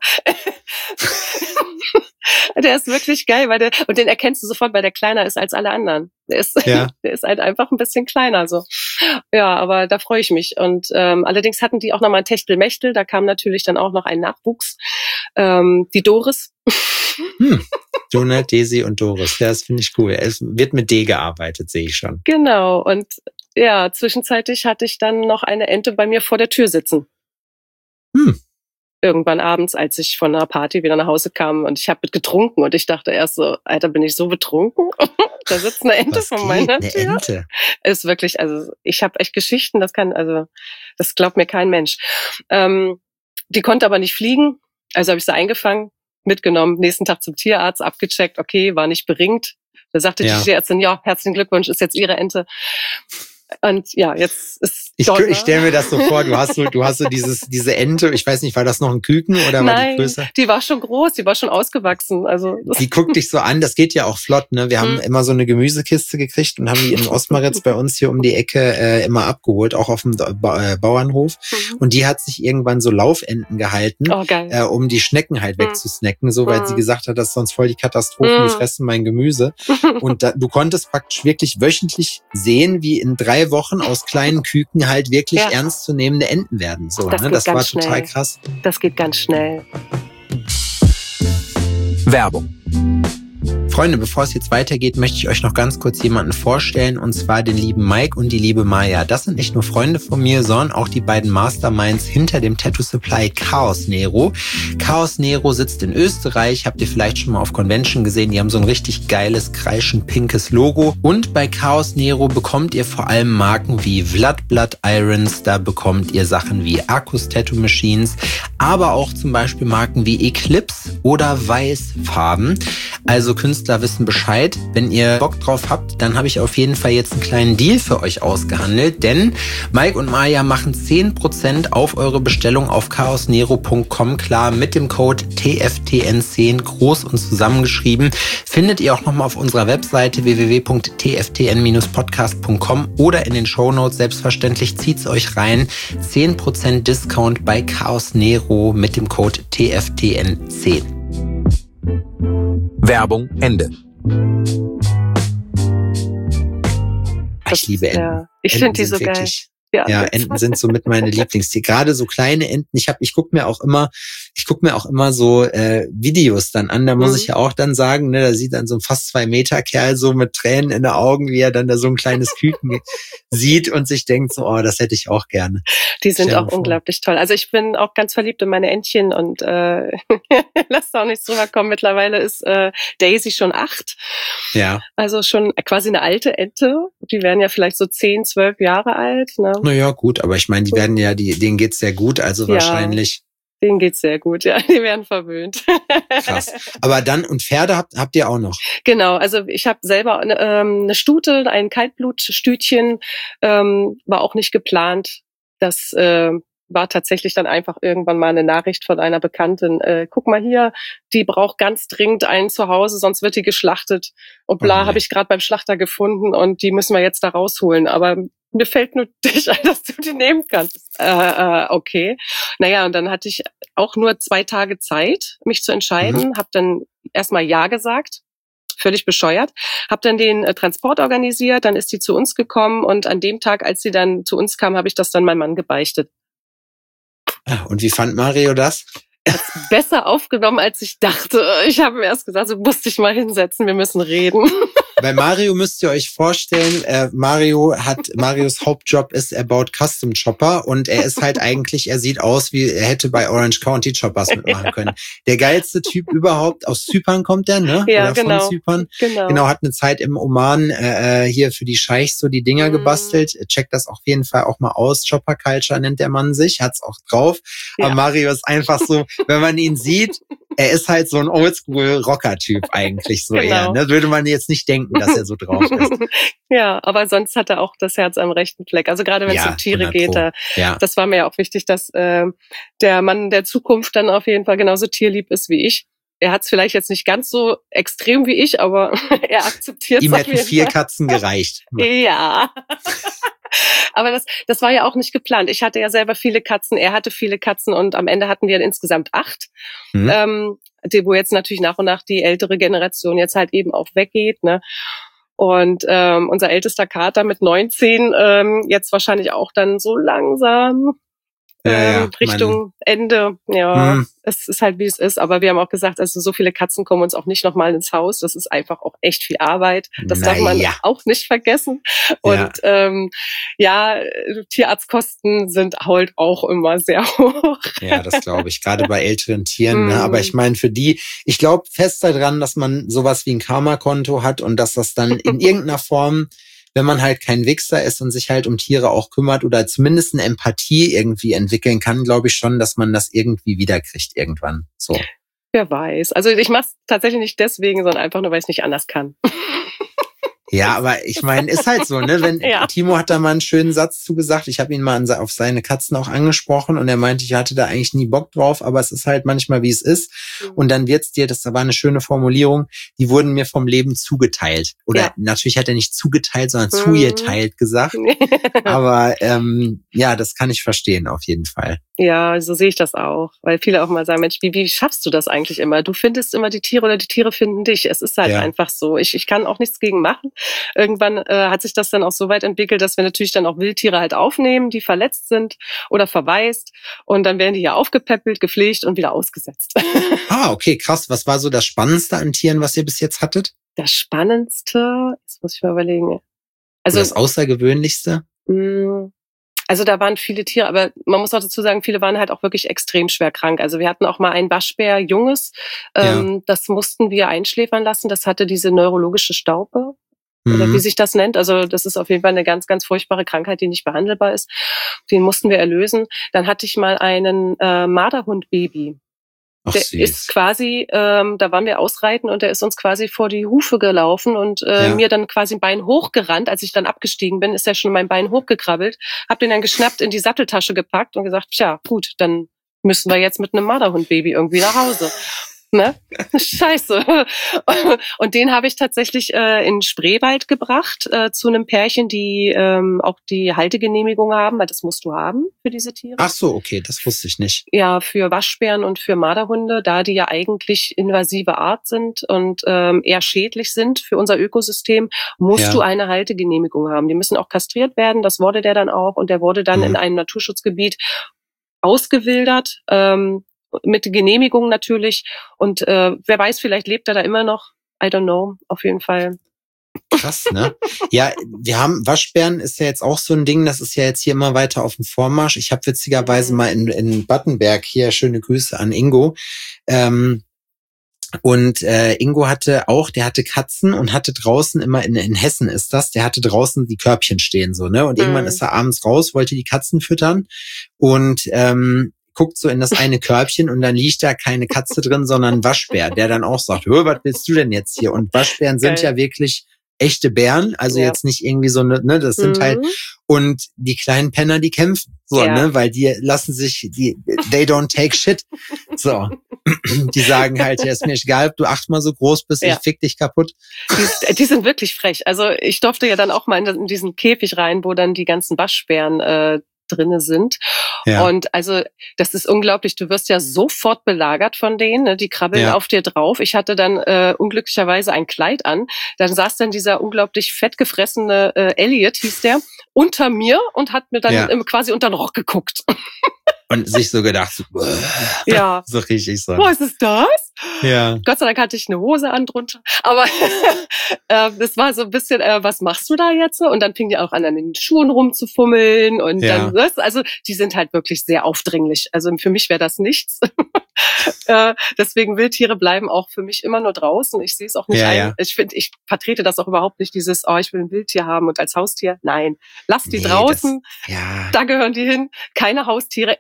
Der ist wirklich geil, und den erkennst du sofort, weil der kleiner ist als alle anderen. Der ist halt einfach ein bisschen kleiner so. Ja, aber da freue ich mich. Und allerdings hatten die auch nochmal ein Techtelmechtel, da kam natürlich dann auch noch ein Nachwuchs. Die Doris. Donald, Daisy und Doris. Ja, das finde ich cool. Es wird mit D gearbeitet, sehe ich schon. Genau. Und ja, zwischenzeitlich hatte ich dann noch eine Ente bei mir vor der Tür sitzen. Irgendwann abends, als ich von einer Party wieder nach Hause kam und ich habe getrunken und ich dachte erst so, Alter, bin ich so betrunken? Da sitzt eine Ente vor meiner Tür. Eine Ente? Ist wirklich, also ich habe echt Geschichten, das glaubt mir kein Mensch. Die konnte aber nicht fliegen, also habe ich sie eingefangen, mitgenommen, nächsten Tag zum Tierarzt, abgecheckt, okay, war nicht beringt. Da sagte die Tierärztin, ja, herzlichen Glückwunsch, ist jetzt Ihre Ente. Und ja, jetzt ist ich stelle mir das so vor, du hast so diese Ente, ich weiß nicht, war das noch ein Küken oder war die größer? Die war schon groß, die war schon ausgewachsen. Also die guckt dich so an, das geht ja auch flott, ne? Wir haben immer so eine Gemüsekiste gekriegt und haben die in Osmaritz bei uns hier um die Ecke immer abgeholt, auch auf dem Bauernhof. Und die hat sich irgendwann so Laufenten gehalten, um die Schnecken halt wegzusnacken, so weil sie gesagt hat, das ist sonst voll die Katastrophe, die fressen mein Gemüse. Und du konntest praktisch wirklich wöchentlich sehen, wie in 3 Wochen aus kleinen Küken halt wirklich ernstzunehmende Enten werden. So, das war total krass. Das geht ganz schnell. Werbung. Freunde, bevor es jetzt weitergeht, möchte ich euch noch ganz kurz jemanden vorstellen, und zwar den lieben Mike und die liebe Maya. Das sind nicht nur Freunde von mir, sondern auch die beiden Masterminds hinter dem Tattoo Supply Chaos Nero. Chaos Nero sitzt in Österreich, habt ihr vielleicht schon mal auf Convention gesehen, die haben so ein richtig geiles, kreischend pinkes Logo. Und bei Chaos Nero bekommt ihr vor allem Marken wie Vlad Blood Irons, da bekommt ihr Sachen wie Arcus Tattoo Machines, aber auch zum Beispiel Marken wie Eclipse oder Weißfarben. Also Künstler wissen Bescheid. Wenn ihr Bock drauf habt, dann habe ich auf jeden Fall jetzt einen kleinen Deal für euch ausgehandelt, denn Mike und Maya machen 10% auf eure Bestellung auf chaosnero.com klar mit dem Code TFTN10 groß und zusammengeschrieben. Findet ihr auch nochmal auf unserer Webseite www.tftn-podcast.com oder in den Shownotes. Selbstverständlich zieht's euch rein. 10% Discount bei Chaos Nero mit dem Code TFTN10. Werbung Ende. Ich liebe Enten. Ja, ich finde die so geil. Ja, Enten sind so mit meine Lieblingstiere. Gerade so kleine Enten. Ich guck mir auch immer so Videos dann an. Da muss ich ja auch dann sagen, ne, da sieht dann so ein fast 2 Meter Kerl so mit Tränen in den Augen, wie er dann da so ein kleines Küken sieht und sich denkt so, oh, das hätte ich auch gerne. Die sind auch unglaublich toll. Also ich bin auch ganz verliebt in meine Entchen und lasst auch nichts drüber kommen. Mittlerweile ist Daisy schon 8. Ja. Also schon quasi eine alte Ente. Die werden ja vielleicht so 10, 12 Jahre alt. Ne? Naja, gut, aber ich meine, die werden ja, denen geht's sehr gut, also wahrscheinlich. Denen geht's sehr gut, ja. Die werden verwöhnt. Krass. Aber dann, und Pferde habt ihr auch noch? Genau, also ich habe selber eine Stute, ein Kaltblutstütchen, war auch nicht geplant. Das war tatsächlich dann einfach irgendwann mal eine Nachricht von einer Bekannten. Guck mal hier, die braucht ganz dringend einen zu Hause, sonst wird die geschlachtet. Und bla, habe ich gerade beim Schlachter gefunden und die müssen wir jetzt da rausholen. Aber mir fällt nur dich ein, dass du die nehmen kannst. Okay. Naja, und dann hatte ich auch nur 2 Tage Zeit, mich zu entscheiden. Hab dann erstmal Ja gesagt. Völlig bescheuert. Hab dann den Transport organisiert, dann ist die zu uns gekommen und an dem Tag, als sie dann zu uns kam, habe ich das dann meinem Mann gebeichtet. Und wie fand Mario das? Besser aufgenommen, als ich dachte. Ich habe mir erst gesagt, so musst dich mal hinsetzen, wir müssen reden. Bei Mario müsst ihr euch vorstellen, Marios Hauptjob ist, er baut Custom Chopper und er ist halt eigentlich, er sieht aus wie, er hätte bei Orange County Choppers mitmachen können. Der geilste Typ überhaupt, aus Zypern kommt der, ne? Ja, oder genau. Von Zypern. Genau, hat eine Zeit im Oman hier für die Scheichs so die Dinger gebastelt. Checkt das auf jeden Fall auch mal aus. Chopper Culture nennt der Mann sich, hat's auch drauf. Ja. Aber Mario ist einfach so, wenn man ihn sieht, er ist halt so ein Oldschool-Rocker-Typ eigentlich so eher. Ne? Würde man jetzt nicht denken, dass er so drauf ist. Ja, aber sonst hat er auch das Herz am rechten Fleck. Also gerade wenn es um Tiere geht, das war mir ja auch wichtig, dass der Mann der Zukunft dann auf jeden Fall genauso tierlieb ist wie ich. Er hat es vielleicht jetzt nicht ganz so extrem wie ich, aber er akzeptiert es. Ihm hätten 4 Katzen gereicht. Ja. Aber das war ja auch nicht geplant. Ich hatte ja selber viele Katzen, er hatte viele Katzen und am Ende hatten wir insgesamt 8, wo jetzt natürlich nach und nach die ältere Generation jetzt halt eben auch weggeht, ne? Und unser ältester Kater mit 19 jetzt wahrscheinlich auch dann so langsam Richtung Ende. Ja, es ist halt, wie es ist. Aber wir haben auch gesagt, also so viele Katzen kommen uns auch nicht nochmal ins Haus. Das ist einfach auch echt viel Arbeit. Das darf man auch nicht vergessen. Und Tierarztkosten sind halt auch immer sehr hoch. Ja, das glaube ich. Gerade bei älteren Tieren. Ne? Aber ich meine, für die, ich glaube fest daran, dass man sowas wie ein Karma-Konto hat und dass das dann in irgendeiner Form, wenn man halt kein Wichser ist und sich halt um Tiere auch kümmert oder zumindest eine Empathie irgendwie entwickeln kann, glaube ich schon, dass man das irgendwie wiederkriegt irgendwann. So. Wer weiß. Also ich mache es tatsächlich nicht deswegen, sondern einfach nur, weil ich es nicht anders kann. Ja, aber ich meine, ist halt so, ne? Wenn Timo hat da mal einen schönen Satz zugesagt. Ich habe ihn mal auf seine Katzen auch angesprochen und er meinte, ich hatte da eigentlich nie Bock drauf, aber es ist halt manchmal, wie es ist. Und dann wird's dir, das war eine schöne Formulierung, die wurden mir vom Leben zugeteilt. Oder natürlich hat er nicht zugeteilt, sondern zugeteilt gesagt. Aber das kann ich verstehen auf jeden Fall. Ja, so sehe ich das auch. Weil viele auch mal sagen, Mensch, wie schaffst du das eigentlich immer? Du findest immer die Tiere oder die Tiere finden dich. Es ist halt einfach so. Ich kann auch nichts gegen machen. Irgendwann hat sich das dann auch so weit entwickelt, dass wir natürlich dann auch Wildtiere halt aufnehmen, die verletzt sind oder verwaist. Und dann werden die ja aufgepäppelt, gepflegt und wieder ausgesetzt. Ah, okay, krass. Was war so das Spannendste an Tieren, was ihr bis jetzt hattet? Das Spannendste, jetzt muss ich mal überlegen. Also das Außergewöhnlichste? Also da waren viele Tiere, aber man muss auch dazu sagen, viele waren halt auch wirklich extrem schwer krank. Also wir hatten auch mal ein Waschbär, Junges, das mussten wir einschläfern lassen. Das hatte diese neurologische Staupe. Oder wie sich das nennt. Also das ist auf jeden Fall eine ganz, ganz furchtbare Krankheit, die nicht behandelbar ist. Den mussten wir erlösen. Dann hatte ich mal einen Marderhund-Baby. Ach, der süß. ist quasi, da waren wir ausreiten und der ist uns quasi vor die Hufe gelaufen und mir dann quasi ein Bein hochgerannt. Als ich dann abgestiegen bin, ist er schon mein Bein hochgekrabbelt. Hab den dann geschnappt, in die Satteltasche gepackt und gesagt, tja, gut, dann müssen wir jetzt mit einem Marderhund-Baby irgendwie nach Hause. Ne? Scheiße. Und den habe ich tatsächlich in Spreewald gebracht zu einem Pärchen, die auch die Haltegenehmigung haben, weil das musst du haben für diese Tiere. Ach so, okay, das wusste ich nicht. Ja, für Waschbären und für Marderhunde, da die ja eigentlich invasive Art sind und eher schädlich sind für unser Ökosystem, musst du eine Haltegenehmigung haben. Die müssen auch kastriert werden, das wurde der dann auch und der wurde dann in einem Naturschutzgebiet ausgewildert, mit Genehmigung natürlich. Und wer weiß, vielleicht lebt er da immer noch. I don't know, auf jeden Fall. Krass, ne? Ja, wir haben Waschbären ist ja jetzt auch so ein Ding, das ist ja jetzt hier immer weiter auf dem Vormarsch. Ich habe witzigerweise mal in Battenberg, hier schöne Grüße an Ingo, Ingo der hatte Katzen und hatte draußen immer, in Hessen ist das, der hatte draußen die Körbchen stehen, so, ne? Und irgendwann ist er abends raus, wollte die Katzen füttern und guckt so in das eine Körbchen und dann liegt da keine Katze drin, sondern ein Waschbär, der dann auch sagt, was willst du denn jetzt hier? Und Waschbären sind ja wirklich echte Bären, also jetzt nicht irgendwie so, ne, das sind halt, und die kleinen Penner, die kämpfen, so, ne, weil die lassen sich, they don't take shit, so. Die sagen halt, ja, ist mir egal, ob du 8-mal so groß bist, ich fick dich kaputt. Die sind wirklich frech. Also ich durfte ja dann auch mal in diesen Käfig rein, wo dann die ganzen Waschbären drinne sind. Ja. Und also das ist unglaublich. Du wirst ja sofort belagert von denen. Ne? Die krabbeln auf dir drauf. Ich hatte dann unglücklicherweise ein Kleid an. Dann saß dann dieser unglaublich fettgefressene Elliot, hieß der, unter mir und hat mir dann quasi unter den Rock geguckt. Und sich so gedacht, so, ja. so richtig so. Was ist das? Ja. Gott sei Dank hatte ich eine Hose an drunter. Aber das war so ein bisschen, was machst du da jetzt? Und dann fing die auch an den Schuhen rumzufummeln. Und dann, also die sind halt wirklich sehr aufdringlich. Also für mich wäre das nichts. Deswegen Wildtiere bleiben auch für mich immer nur draußen. Ich sehe es auch nicht ein. Ja. Ich vertrete das auch überhaupt nicht, dieses, ich will ein Wildtier haben und als Haustier. Nein, lass die draußen. Da gehören die hin. Keine Haustiere.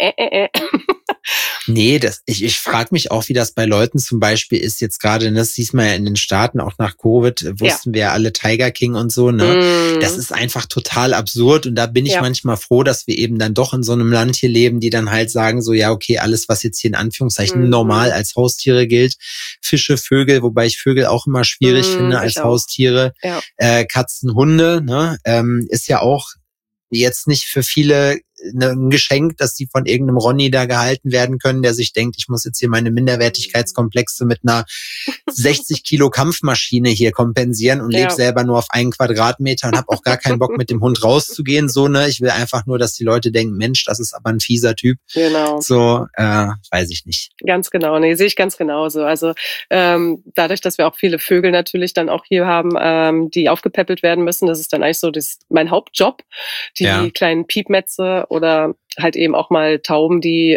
Nee, ich frage mich auch, wie das bei Leuten zum Beispiel ist jetzt gerade, das siehst man ja in den Staaten, auch nach Covid, wussten wir ja alle Tiger King und so, ne? Das ist einfach total absurd und da bin ich manchmal froh, dass wir eben dann doch in so einem Land hier leben, die dann halt sagen so, ja okay, alles, was jetzt hier in Anführungszeichen normal als Haustiere gilt, Fische, Vögel, wobei ich Vögel auch immer schwierig finde als Haustiere, Katzen, Hunde, ne? Ist ja auch jetzt nicht für viele ein Geschenk, dass die von irgendeinem Ronny da gehalten werden können, der sich denkt, ich muss jetzt hier meine Minderwertigkeitskomplexe mit einer 60 Kilo Kampfmaschine hier kompensieren und lebe selber nur auf 1 Quadratmeter und habe auch gar keinen Bock mit dem Hund rauszugehen. So, ne? Ich will einfach nur, dass die Leute denken, Mensch, das ist aber ein fieser Typ. Genau. So, weiß ich nicht. Ganz genau, nee, sehe ich ganz genauso. Also dadurch, dass wir auch viele Vögel natürlich dann auch hier haben, die aufgepäppelt werden müssen, das ist dann eigentlich so mein Hauptjob, die kleinen Piepmätze oder halt eben auch mal Tauben, die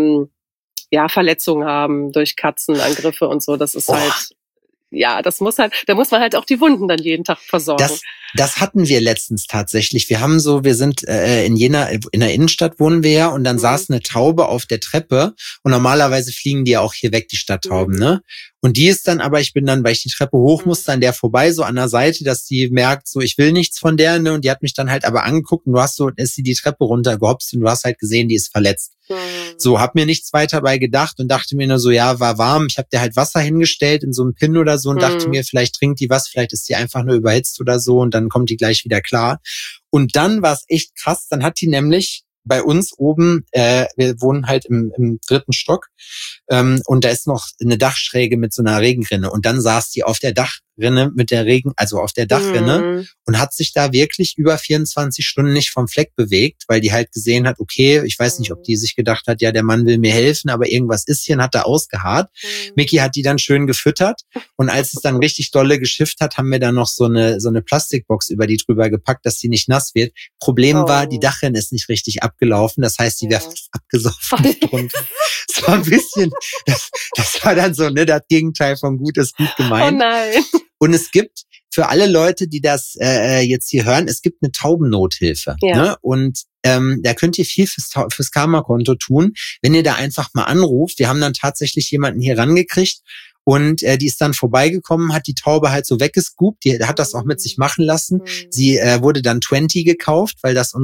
Verletzungen haben durch Katzenangriffe und so. Das ist halt, da muss man halt auch die Wunden dann jeden Tag versorgen. Das hatten wir letztens tatsächlich. Wir sind in Jena, in der Innenstadt wohnen wir ja und dann saß eine Taube auf der Treppe und normalerweise fliegen die ja auch hier weg, die Stadttauben, ne? Und die ist dann aber, ich bin dann, weil ich die Treppe hoch musste, an der vorbei, so an der Seite, dass die merkt, so ich will nichts von der, ne? Und die hat mich dann halt aber angeguckt und ist sie die Treppe runtergehopst und du hast halt gesehen, die ist verletzt. So, hab mir nichts weiter bei gedacht und dachte mir nur so, ja, war warm. Ich habe dir halt Wasser hingestellt in so einem Pin oder so und dachte mir, vielleicht trinkt die was, vielleicht ist die einfach nur überhitzt oder so und dann kommt die gleich wieder klar. Und dann war es echt krass, dann hat die nämlich bei uns oben, wir wohnen halt im 3. Stock, und da ist noch eine Dachschräge mit so einer Regenrinne und dann saß die auf der Dachrinne auf der Dachrinne und hat sich da wirklich über 24 Stunden nicht vom Fleck bewegt, weil die halt gesehen hat, okay, ich weiß nicht, ob die sich gedacht hat, ja, der Mann will mir helfen, aber irgendwas ist hier und hat da ausgeharrt. Mickey hat die dann schön gefüttert und als es dann richtig dolle geschifft hat, haben wir dann noch so eine Plastikbox über die drüber gepackt, dass die nicht nass wird. Problem war, die Dachrinne ist nicht richtig abgelaufen, das heißt, die wäre fast abgesoffen drunter. Das war ein bisschen, das war dann so, ne, das Gegenteil von gut ist gut gemeint. Oh nein. Und es gibt für alle Leute, die das jetzt hier hören, es gibt eine Taubennothilfe. Ne? Und da könnt ihr viel fürs Karma-Konto tun, wenn ihr da einfach mal anruft. Wir haben dann tatsächlich jemanden hier rangekriegt und die ist dann vorbeigekommen, hat die Taube halt so weggescoopt, die hat das auch mit sich machen lassen. Sie wurde dann 20 getauft, weil das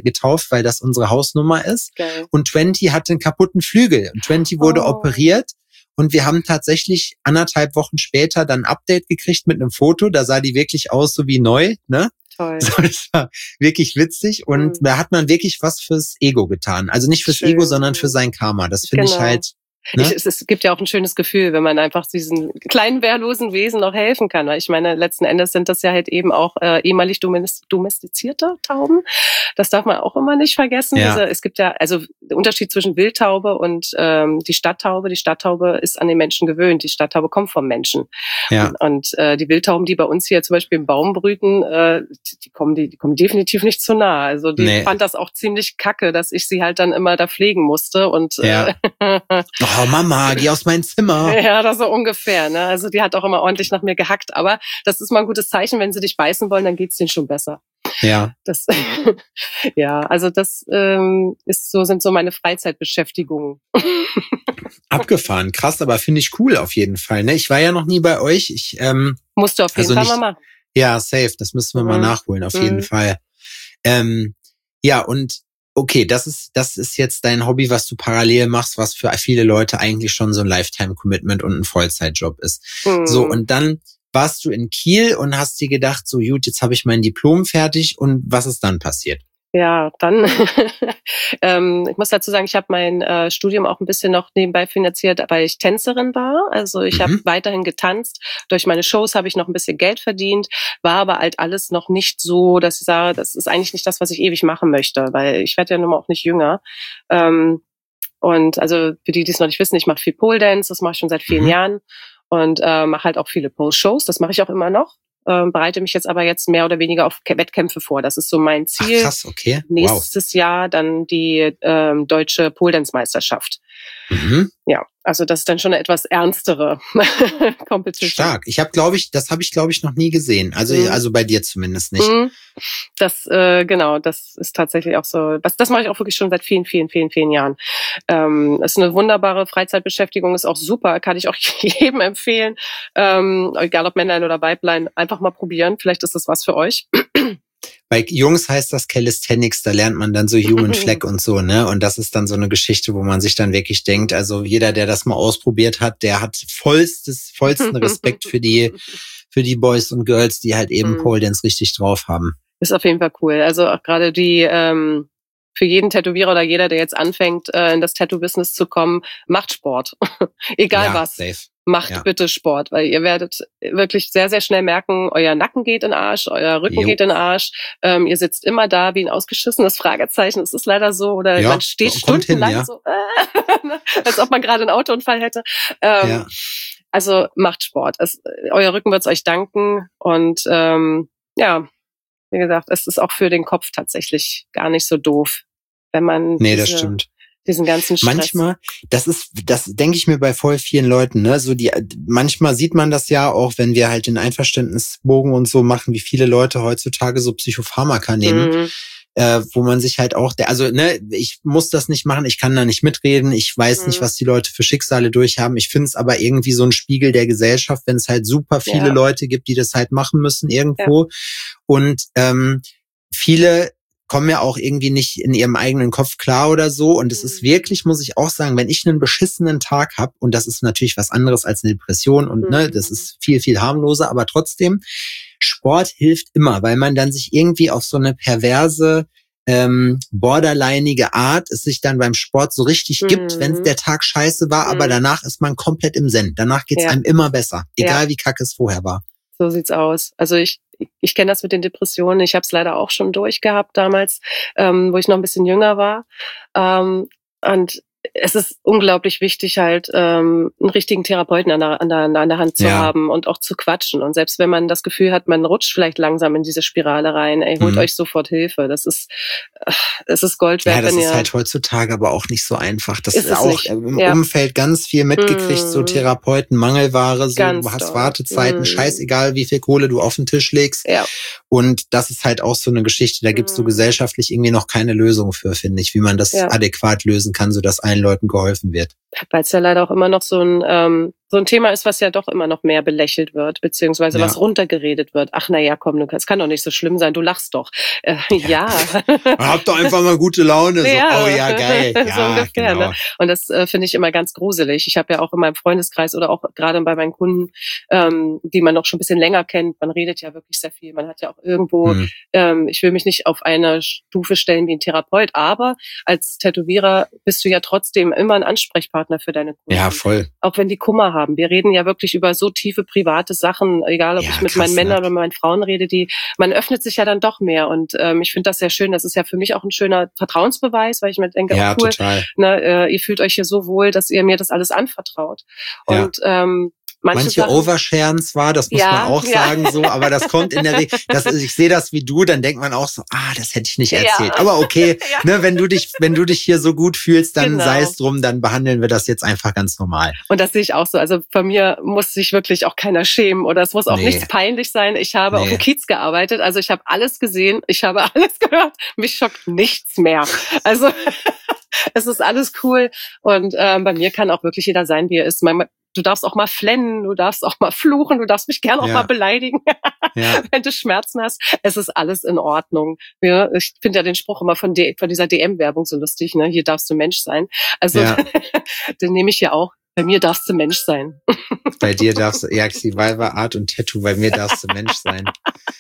unsere Hausnummer ist. Geil. Und 20 hatte einen kaputten Flügel und 20 wurde operiert. Und wir haben tatsächlich 1,5 Wochen später dann ein Update gekriegt mit einem Foto. Da sah die wirklich aus so wie neu, ne? Toll. So, das war wirklich witzig. Und da hat man wirklich was fürs Ego getan. Also nicht fürs Ego, sondern für sein Karma. Das finde ich halt... Ne? Es gibt ja auch ein schönes Gefühl, wenn man einfach diesen kleinen wehrlosen Wesen noch helfen kann. Ich meine, letzten Endes sind das ja halt eben auch ehemalig domestizierte Tauben. Das darf man auch immer nicht vergessen. Ja. Es gibt ja, also der Unterschied zwischen Wildtaube und die Stadttaube. Die Stadttaube ist an den Menschen gewöhnt. Die Stadttaube kommt vom Menschen. Ja. Und die Wildtauben, die bei uns hier zum Beispiel im Baum brüten, die kommen definitiv nicht zu nah. Also die fand das auch ziemlich kacke, dass ich sie halt dann immer da pflegen musste. Und oh Mama, geh aus meinem Zimmer. Ja, das so ungefähr. Ne? Also die hat auch immer ordentlich nach mir gehackt. Aber das ist mal ein gutes Zeichen, wenn sie dich beißen wollen, dann geht's denen schon besser. Ja. Das, also das sind so meine Freizeitbeschäftigungen. Abgefahren, krass, aber finde ich cool auf jeden Fall. Ne? Ich war ja noch nie bei euch. Musst du auf jeden Fall mal machen. Ja, safe, das müssen wir mal nachholen, auf jeden Fall. Ja, und okay, das ist jetzt dein Hobby, was du parallel machst, was für viele Leute eigentlich schon so ein Lifetime-Commitment und ein Vollzeitjob ist. So, und dann warst du in Kiel und hast dir gedacht, so gut, jetzt habe ich mein Diplom fertig und was ist dann passiert? Ja, dann, ich muss dazu sagen, ich habe mein Studium auch ein bisschen noch nebenbei finanziert, weil ich Tänzerin war. Also ich habe weiterhin getanzt. Durch meine Shows habe ich noch ein bisschen Geld verdient, war aber halt alles noch nicht so, dass ich sage, das ist eigentlich nicht das, was ich ewig machen möchte, weil ich werde ja nun mal auch nicht jünger. Und also für die es noch nicht wissen, ich mache viel Pole Dance, das mache ich schon seit vielen Jahren und mache halt auch viele Pole-Shows, das mache ich auch immer noch. Bereite mich jetzt aber mehr oder weniger auf Wettkämpfe vor. Das ist so mein Ziel. Ach, krass, okay. Nächstes Jahr dann die deutsche Pole Dance Meisterschaft. Ja, also das ist dann schon eine etwas ernstere Competition. Stark. Das habe ich noch nie gesehen. Also bei dir zumindest nicht. Das genau, das ist tatsächlich auch so. Das mache ich auch wirklich schon seit vielen, vielen, vielen, vielen Jahren. Ist eine wunderbare Freizeitbeschäftigung, ist auch super, kann ich auch jedem empfehlen. Egal ob Männlein oder Weiblein, einfach mal probieren. Vielleicht ist das was für euch. Bei Jungs heißt das Calisthenics, da lernt man dann so Human Flag und so, ne? Und das ist dann so eine Geschichte, wo man sich dann wirklich denkt, also jeder, der das mal ausprobiert hat, der hat vollsten Respekt für die Boys und Girls, die halt eben Pole Dance richtig drauf haben. Ist auf jeden Fall cool. Also auch gerade die, für jeden Tätowierer oder jeder, der jetzt anfängt, in das Tattoo-Business zu kommen, macht Sport. Egal was. Safe. Macht bitte Sport, weil ihr werdet wirklich sehr, sehr schnell merken, euer Nacken geht in den Arsch, euer Rücken geht in den Arsch. Ihr sitzt immer da wie ein ausgeschissenes Fragezeichen. Es ist leider so. Oder man steht stundenlang so, als ob man gerade einen Autounfall hätte. Also macht Sport. Euer Rücken wird's euch danken. Und wie gesagt, es ist auch für den Kopf tatsächlich gar nicht so doof, wenn man das stimmt. Diesen ganzen Stress. Manchmal, das denke ich mir bei voll vielen Leuten, ne, manchmal sieht man das ja auch, wenn wir halt den Einverständnisbogen und so machen, wie viele Leute heutzutage so Psychopharmaka nehmen, wo man sich halt auch, ich muss das nicht machen, ich kann da nicht mitreden, ich weiß nicht, was die Leute für Schicksale durchhaben, ich finde es aber irgendwie so ein Spiegel der Gesellschaft, wenn es halt super viele Leute gibt, die das halt machen müssen irgendwo und viele kommen ja auch irgendwie nicht in ihrem eigenen Kopf klar oder so. Und es ist wirklich, muss ich auch sagen, wenn ich einen beschissenen Tag habe, und das ist natürlich was anderes als eine Depression und das ist viel, viel harmloser, aber trotzdem, Sport hilft immer, weil man dann sich irgendwie auf so eine perverse, borderlineige Art es sich dann beim Sport so richtig gibt, wenn der Tag scheiße war, aber danach ist man komplett im Zen. Danach geht's einem immer besser, egal wie kacke es vorher war. So sieht's aus. Also ich kenne das mit den Depressionen. Ich habe es leider auch schon durchgehabt damals, wo ich noch ein bisschen jünger war. Und es ist unglaublich wichtig, halt einen richtigen Therapeuten an der Hand zu haben und auch zu quatschen. Und selbst wenn man das Gefühl hat, man rutscht vielleicht langsam in diese Spirale rein, holt euch sofort Hilfe. Das ist Gold wert. Ja, das ist halt heutzutage aber auch nicht so einfach. Das ist auch nicht. Im Umfeld ganz viel mitgekriegt, so Therapeuten, Mangelware, so du hast Wartezeiten, scheißegal, wie viel Kohle du auf den Tisch legst. Ja. Und das ist halt auch so eine Geschichte, da gibt's so gesellschaftlich irgendwie noch keine Lösung für, finde ich, wie man das adäquat lösen kann, sodass allen Leuten geholfen wird. Weil es ja leider auch immer noch so ein Thema ist, was ja doch immer noch mehr belächelt wird, beziehungsweise was runtergeredet wird. Ach, naja, komm, es kann doch nicht so schlimm sein, du lachst doch. Habt doch einfach mal gute Laune. So, oh ja, geil. Ja, so ungefähr, genau. Ne? Und das finde ich immer ganz gruselig. Ich habe ja auch in meinem Freundeskreis oder auch gerade bei meinen Kunden, die man noch schon ein bisschen länger kennt, man redet ja wirklich sehr viel. Man hat ja auch irgendwo, ich will mich nicht auf eine Stufe stellen wie ein Therapeut, aber als Tätowierer bist du ja trotzdem immer ein Ansprechpartner für deine Kunden. Ja, voll. Auch wenn die Kummer haben. Wir reden ja wirklich über so tiefe private Sachen, egal ob ich mit meinen Männern oder meinen Frauen rede, man öffnet sich ja dann doch mehr. Und ich finde das sehr schön. Das ist ja für mich auch ein schöner Vertrauensbeweis, weil ich mir denke, cool, total. Ne, ihr fühlt euch hier so wohl, dass ihr mir das alles anvertraut. Und manche oversharen zwar, das muss man auch sagen, so, aber das kommt in der Regel, ich sehe das wie du, dann denkt man auch so, das hätte ich nicht erzählt. Aber okay, ne, wenn du dich hier so gut fühlst, dann sei es drum, dann behandeln wir das jetzt einfach ganz normal. Und das sehe ich auch so. Also von mir muss sich wirklich auch keiner schämen oder es muss auch nichts peinlich sein. Ich habe auf dem Kiez gearbeitet, also ich habe alles gesehen, ich habe alles gehört, mich schockt nichts mehr. Also es ist alles cool und bei mir kann auch wirklich jeder sein, wie er ist. Du darfst auch mal flennen, du darfst auch mal fluchen, du darfst mich gerne auch mal beleidigen, wenn du Schmerzen hast. Es ist alles in Ordnung. Ja, ich finde ja den Spruch immer von dieser DM-Werbung so lustig, ne? Hier darfst du Mensch sein. Also den nehme ich ja auch. Bei mir darfst du Mensch sein. Bei dir darfst du, Xivalva Art und Tattoo, bei mir darfst du Mensch sein.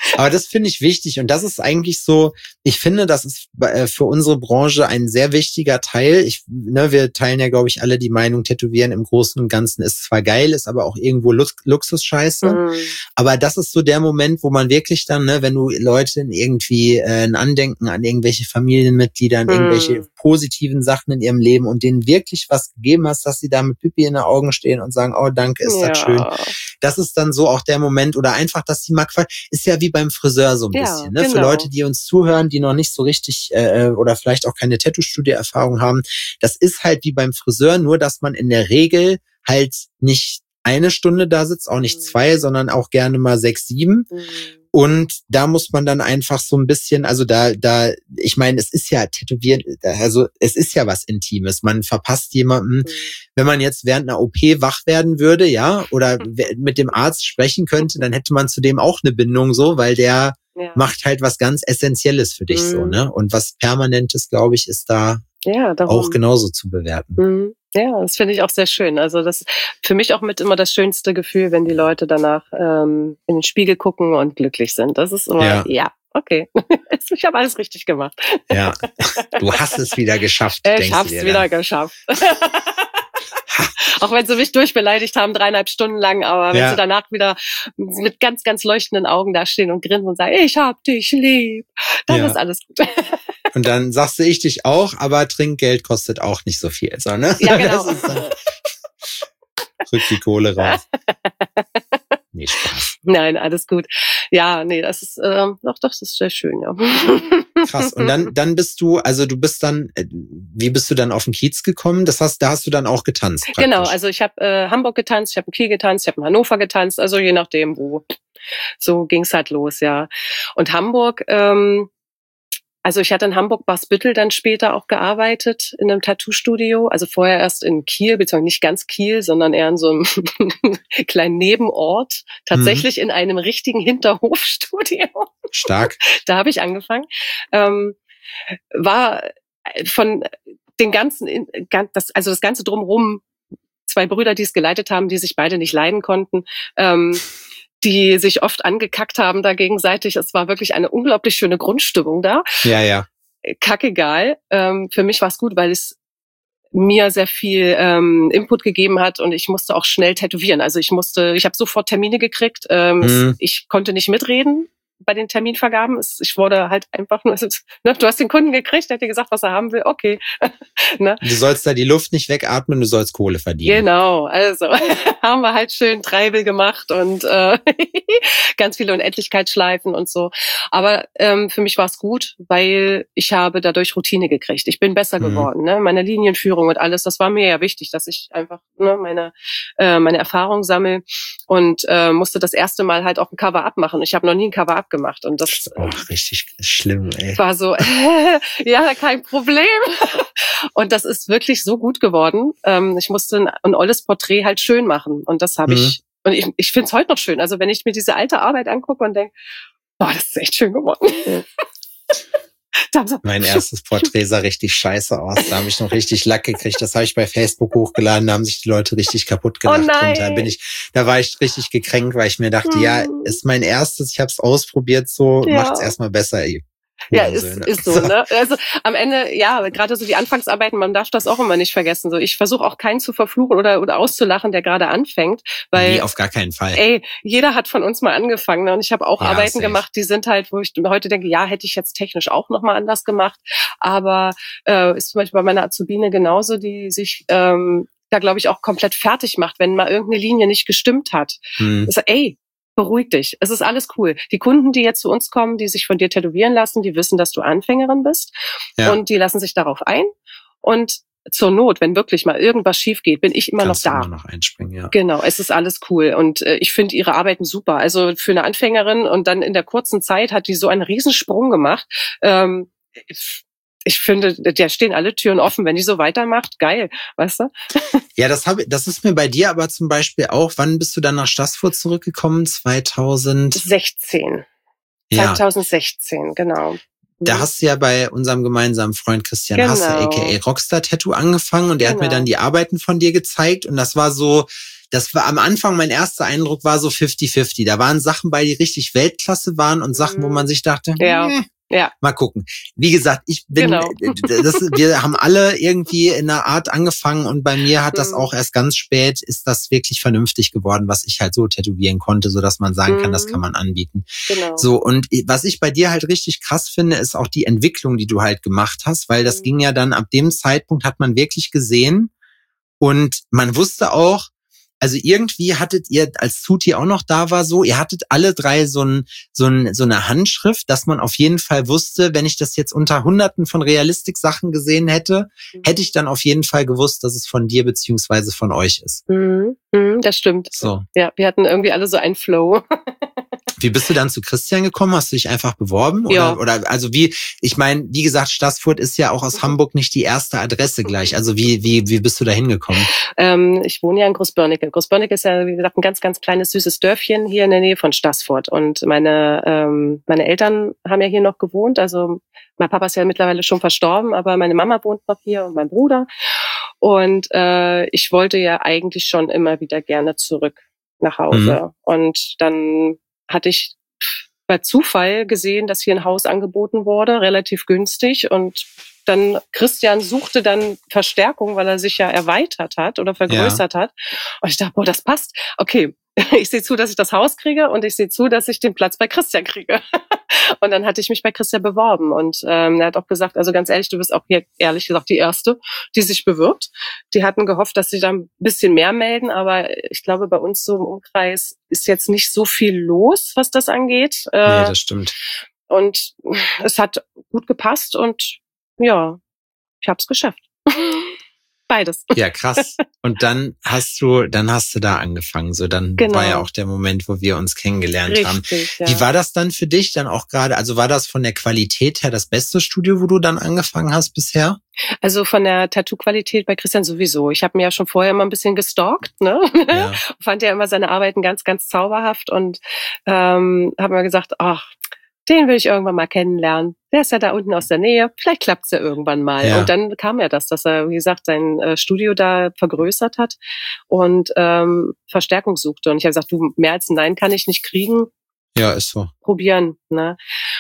Aber das finde ich wichtig und das ist eigentlich so, ich finde, das ist für unsere Branche ein sehr wichtiger Teil. Wir teilen ja, glaube ich, alle die Meinung, Tätowieren im Großen und Ganzen ist zwar geil, ist aber auch irgendwo Luxusscheiße. Aber das ist so der Moment, wo man wirklich dann, wenn du Leuten irgendwie ein Andenken an irgendwelche Familienmitglieder, an irgendwelche positiven Sachen in ihrem Leben und denen wirklich was gegeben hast, dass sie da mit Pipi in den Augen stehen und sagen, oh danke, ist das schön. Das ist dann so auch der Moment oder einfach, dass die mal ist ja wie beim Friseur so ein bisschen. Ne? Genau. Für Leute, die uns zuhören, die noch nicht so richtig oder vielleicht auch keine Tattoo-Studio-Erfahrung haben, das ist halt wie beim Friseur, nur dass man in der Regel halt nicht 1 Stunde da sitzt, auch nicht 2, sondern auch gerne mal 6, 7. Und da muss man dann einfach so ein bisschen, also ich meine, es ist ja Tätowieren, also es ist ja was Intimes. Man verpasst jemanden, wenn man jetzt während einer OP wach werden würde, ja, oder mit dem Arzt sprechen könnte, dann hätte man zudem auch eine Bindung so, weil der macht halt was ganz Essentielles für dich so, ne? Und was Permanentes, glaube ich, ist da auch genauso zu bewerten. Ja, das finde ich auch sehr schön. Also das ist für mich auch mit immer das schönste Gefühl, wenn die Leute danach in den Spiegel gucken und glücklich sind. Das ist immer, okay, ich habe alles richtig gemacht. Ja, du hast es wieder geschafft. Ich habe es wieder geschafft. Auch wenn sie mich durchbeleidigt haben, 3,5 Stunden lang, aber wenn sie danach wieder mit ganz, ganz leuchtenden Augen da stehen und grinsen und sagen, ich hab dich lieb, dann ist alles gut. Und dann sagst du, ich dich auch, aber Trinkgeld kostet auch nicht so viel. So, ne? Ja, genau. Rück die Kohle raus. Nee, Spaß. Nein, alles gut. Ja, nee, das ist das ist sehr schön, ja. Krass. Und dann bist du, wie bist du dann auf den Kiez gekommen? Das heißt, da hast du dann auch getanzt. Praktisch. Genau, also ich habe Hamburg getanzt, ich habe in Kiel getanzt, ich habe in Hannover getanzt, also je nachdem wo. So ging's halt los, ja. Und Hamburg, also ich hatte in Hamburg-Barsbüttel dann später auch gearbeitet in einem Tattoo-Studio. Also vorher erst in Kiel, beziehungsweise nicht ganz Kiel, sondern eher in so einem kleinen Nebenort. Tatsächlich in einem richtigen Hinterhofstudio. Stark. Da habe ich angefangen. War von den ganzen, das Ganze drumherum, 2 Brüder, die es geleitet haben, die sich beide nicht leiden konnten, die sich oft angekackt haben da gegenseitig. Es war wirklich eine unglaublich schöne Grundstimmung da. Ja. Kackegal. Für mich war es gut, weil es mir sehr viel Input gegeben hat und ich musste auch schnell tätowieren. Also ich habe sofort Termine gekriegt. Ich konnte nicht mitreden bei den Terminvergaben. Ich wurde halt einfach nur, du hast den Kunden gekriegt, der hat dir gesagt, was er haben will, okay. Ne? Du sollst da die Luft nicht wegatmen, du sollst Kohle verdienen. Genau, also haben wir halt schön Treibel gemacht und ganz viele Unendlichkeitsschleifen und so. Aber für mich war es gut, weil ich habe dadurch Routine gekriegt. Ich bin besser geworden, ne? Meine Linienführung und alles, das war mir ja wichtig, dass ich einfach meine Erfahrung sammle und musste das erste Mal halt auch ein Cover-Up machen. Ich habe noch nie ein Cover-Up gemacht und das richtig schlimm, ey. War so, ja, kein Problem. Und das ist wirklich so gut geworden. Ich musste ein olles Porträt halt schön machen und das habe ich, und ich finde es heute noch schön. Also wenn ich mir diese alte Arbeit angucke und denke, boah, das ist echt schön geworden. Mein erstes Porträt sah richtig scheiße aus. Da habe ich noch richtig Lack gekriegt. Das habe ich bei Facebook hochgeladen. Da haben sich die Leute richtig kaputt gelacht. Oh nein. Und da war ich richtig gekränkt, weil ich mir dachte, ja, ist mein erstes. Ich habe es ausprobiert, so macht's erstmal besser. Ey. Ja, ist so, ne? Also am Ende, ja, gerade so die Anfangsarbeiten, man darf das auch immer nicht vergessen. So, ich versuche auch keinen zu verfluchen oder auszulachen, der gerade anfängt, weil nee, auf gar keinen Fall. Ey, jeder hat von uns mal angefangen, ne? Und ich habe auch Arbeiten gemacht, die sind halt, wo ich heute denke, ja, hätte ich jetzt technisch auch noch mal anders gemacht, aber ist zum Beispiel bei meiner Azubine genauso, die sich da glaube ich auch komplett fertig macht, wenn mal irgendeine Linie nicht gestimmt hat. Ich sag, ey, beruhig dich. Es ist alles cool. Die Kunden, die jetzt zu uns kommen, die sich von dir tätowieren lassen, die wissen, dass du Anfängerin bist und die lassen sich darauf ein. Und zur Not, wenn wirklich mal irgendwas schief geht, bin ich immer noch da. Immer noch einspringen, ja. Genau, es ist alles cool. Und ich finde ihre Arbeiten super. Also für eine Anfängerin und dann in der kurzen Zeit hat die so einen Riesensprung gemacht. Ich finde, da stehen alle Türen offen. Wenn die so weitermacht, geil, weißt du? Ja, das ist mir bei dir aber zum Beispiel auch. Wann bist du dann nach Stassfurt zurückgekommen? 2016. Ja. 2016, genau. Da hast du ja bei unserem gemeinsamen Freund Christian Hasse, aka Rockstar Tattoo, angefangen und der hat mir dann die Arbeiten von dir gezeigt und das war so, das war am Anfang, mein erster Eindruck war so 50-50. Da waren Sachen bei, die richtig Weltklasse waren und Sachen, wo man sich dachte, mal gucken. Wie gesagt, wir haben alle irgendwie in einer Art angefangen und bei mir hat das auch erst ganz spät, ist das wirklich vernünftig geworden, was ich halt so tätowieren konnte, so dass man sagen kann, das kann man anbieten. Genau. So, und was ich bei dir halt richtig krass finde, ist auch die Entwicklung, die du halt gemacht hast, weil das ging ja dann, ab dem Zeitpunkt hat man wirklich gesehen und man wusste auch, also irgendwie hattet ihr, als Tuti auch noch da war, so, ihr hattet alle drei so eine Handschrift, dass man auf jeden Fall wusste, wenn ich das jetzt unter Hunderten von Realistik-Sachen gesehen hätte, hätte ich dann auf jeden Fall gewusst, dass es von dir beziehungsweise von euch ist. Das stimmt. So. Ja, wir hatten irgendwie alle so einen Flow. Wie bist du dann zu Christian gekommen? Hast du dich einfach beworben? Oder also ich meine, wie gesagt, Staßfurt ist ja auch aus Hamburg nicht die erste Adresse gleich. Also wie bist du da hingekommen? Ich wohne ja in Großbörnecke. Großbörnecke ist ja, wie gesagt, ein ganz, ganz kleines, süßes Dörfchen hier in der Nähe von Staßfurt. Und meine Eltern haben ja hier noch gewohnt. Also mein Papa ist ja mittlerweile schon verstorben, aber meine Mama wohnt noch hier und mein Bruder. Und ich wollte ja eigentlich schon immer wieder gerne zurück nach Hause. Und dann hatte ich bei Zufall gesehen, dass hier ein Haus angeboten wurde, relativ günstig. Und dann Christian suchte dann Verstärkung, weil er sich ja erweitert hat oder vergrößert hat. Und ich dachte, boah, das passt. Okay, ich sehe zu, dass ich das Haus kriege und ich sehe zu, dass ich den Platz bei Christian kriege. Und dann hatte ich mich bei Christian beworben und er hat auch gesagt, also ganz ehrlich, du bist auch hier ehrlich gesagt die Erste, die sich bewirbt. Die hatten gehofft, dass sich da ein bisschen mehr melden, aber ich glaube, bei uns so im Umkreis ist jetzt nicht so viel los, was das angeht. Nee, das stimmt. Und es hat gut gepasst und ja, ich habe es geschafft. Beides. Ja, krass. Und dann hast du da angefangen. So, dann war ja auch der Moment, wo wir uns kennengelernt haben. Ja. Wie war das dann für dich dann auch gerade? Also war das von der Qualität her das beste Studio, wo du dann angefangen hast bisher? Also von der Tattoo-Qualität bei Christian sowieso. Ich habe mir ja schon vorher immer ein bisschen gestalkt, ne? Ja. Fand ja immer seine Arbeiten ganz, ganz zauberhaft und habe mir gesagt, ach, den will ich irgendwann mal kennenlernen. Der ist ja da unten aus der Nähe. Vielleicht klappt's ja irgendwann mal. Ja. Und dann kam ja das, dass er, wie gesagt, sein Studio da vergrößert hat und Verstärkung suchte. Und ich habe gesagt, du, mehr als ein Nein kann ich nicht kriegen. Ja, ist so. Probieren, ne?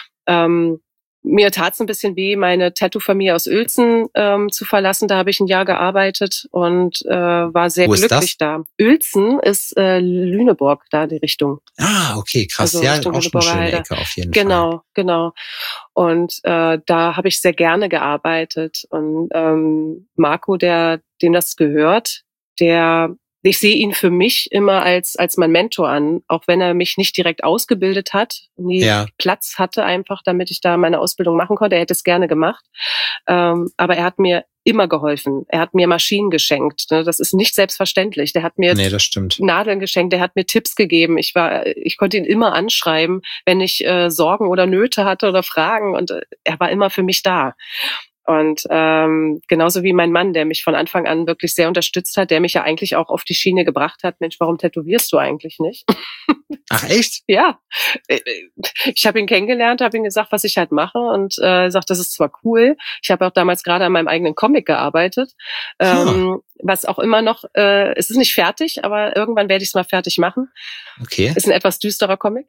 Mir tat's ein bisschen weh, meine Tattoo-Familie aus Uelzen zu verlassen. Da habe ich ein Jahr gearbeitet und war sehr glücklich da. Uelzen ist Lüneburg, da die Richtung. Ah, okay, krass. Also, ja, auch schon eine schöne Ecke auf jeden Fall. Genau. Und da habe ich sehr gerne gearbeitet. Und Marco, dem das gehört, ich sehe ihn für mich immer als mein Mentor an, auch wenn er mich nicht direkt ausgebildet hat, nie Platz hatte einfach, damit ich da meine Ausbildung machen konnte. Er hätte es gerne gemacht, aber er hat mir immer geholfen. Er hat mir Maschinen geschenkt. Das ist nicht selbstverständlich. Der hat mir Nadeln geschenkt, der hat mir Tipps gegeben. Ich konnte ihn immer anschreiben, wenn ich Sorgen oder Nöte hatte oder Fragen und er war immer für mich da. Und genauso wie mein Mann, der mich von Anfang an wirklich sehr unterstützt hat, der mich ja eigentlich auch auf die Schiene gebracht hat, Mensch, warum tätowierst du eigentlich nicht? Ach echt? Ja. Ich habe ihn kennengelernt, habe ihm gesagt, was ich halt mache und sagt, das ist zwar cool. Ich habe auch damals gerade an meinem eigenen Comic gearbeitet, was auch immer noch, es ist nicht fertig, aber irgendwann werde ich es mal fertig machen. Okay. Ist ein etwas düsterer Comic.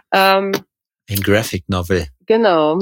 Ein Graphic Novel. Genau.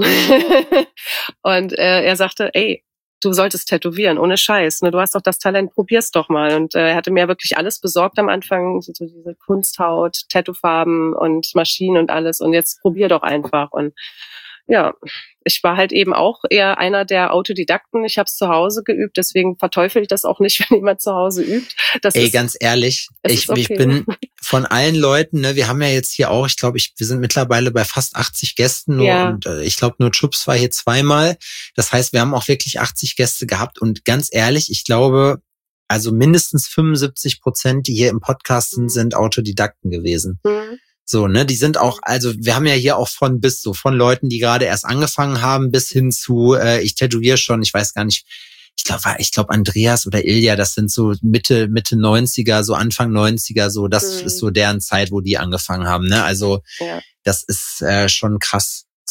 Und er sagte, ey, du solltest tätowieren, ohne Scheiß. Ne? Du hast doch das Talent, probier's doch mal. Und er hatte mir wirklich alles besorgt am Anfang, so diese Kunsthaut, Tattoofarben und Maschinen und alles. Und jetzt probier doch einfach. Und ja, ich war halt eben auch eher einer der Autodidakten. Ich habe es zu Hause geübt, deswegen verteufel ich das auch nicht, wenn jemand zu Hause übt. Ganz ehrlich, ich bin von allen Leuten, ne, wir haben ja jetzt hier auch, ich glaube, wir sind mittlerweile bei fast 80 Gästen und ich glaube nur Chups war hier zweimal. Das heißt, wir haben auch wirklich 80 Gäste gehabt und ganz ehrlich, ich glaube, also mindestens 75%, die hier im Podcast sind Autodidakten gewesen. So, ne, die sind auch, also wir haben ja hier auch von bis so, von Leuten, die gerade erst angefangen haben, bis hin zu, ich tätowiere schon, ich weiß gar nicht, ich glaube Andreas oder Ilja, das sind so Mitte 90er, so Anfang 90er, so, das ist so deren Zeit, wo die angefangen haben, ne, also das ist schon krass.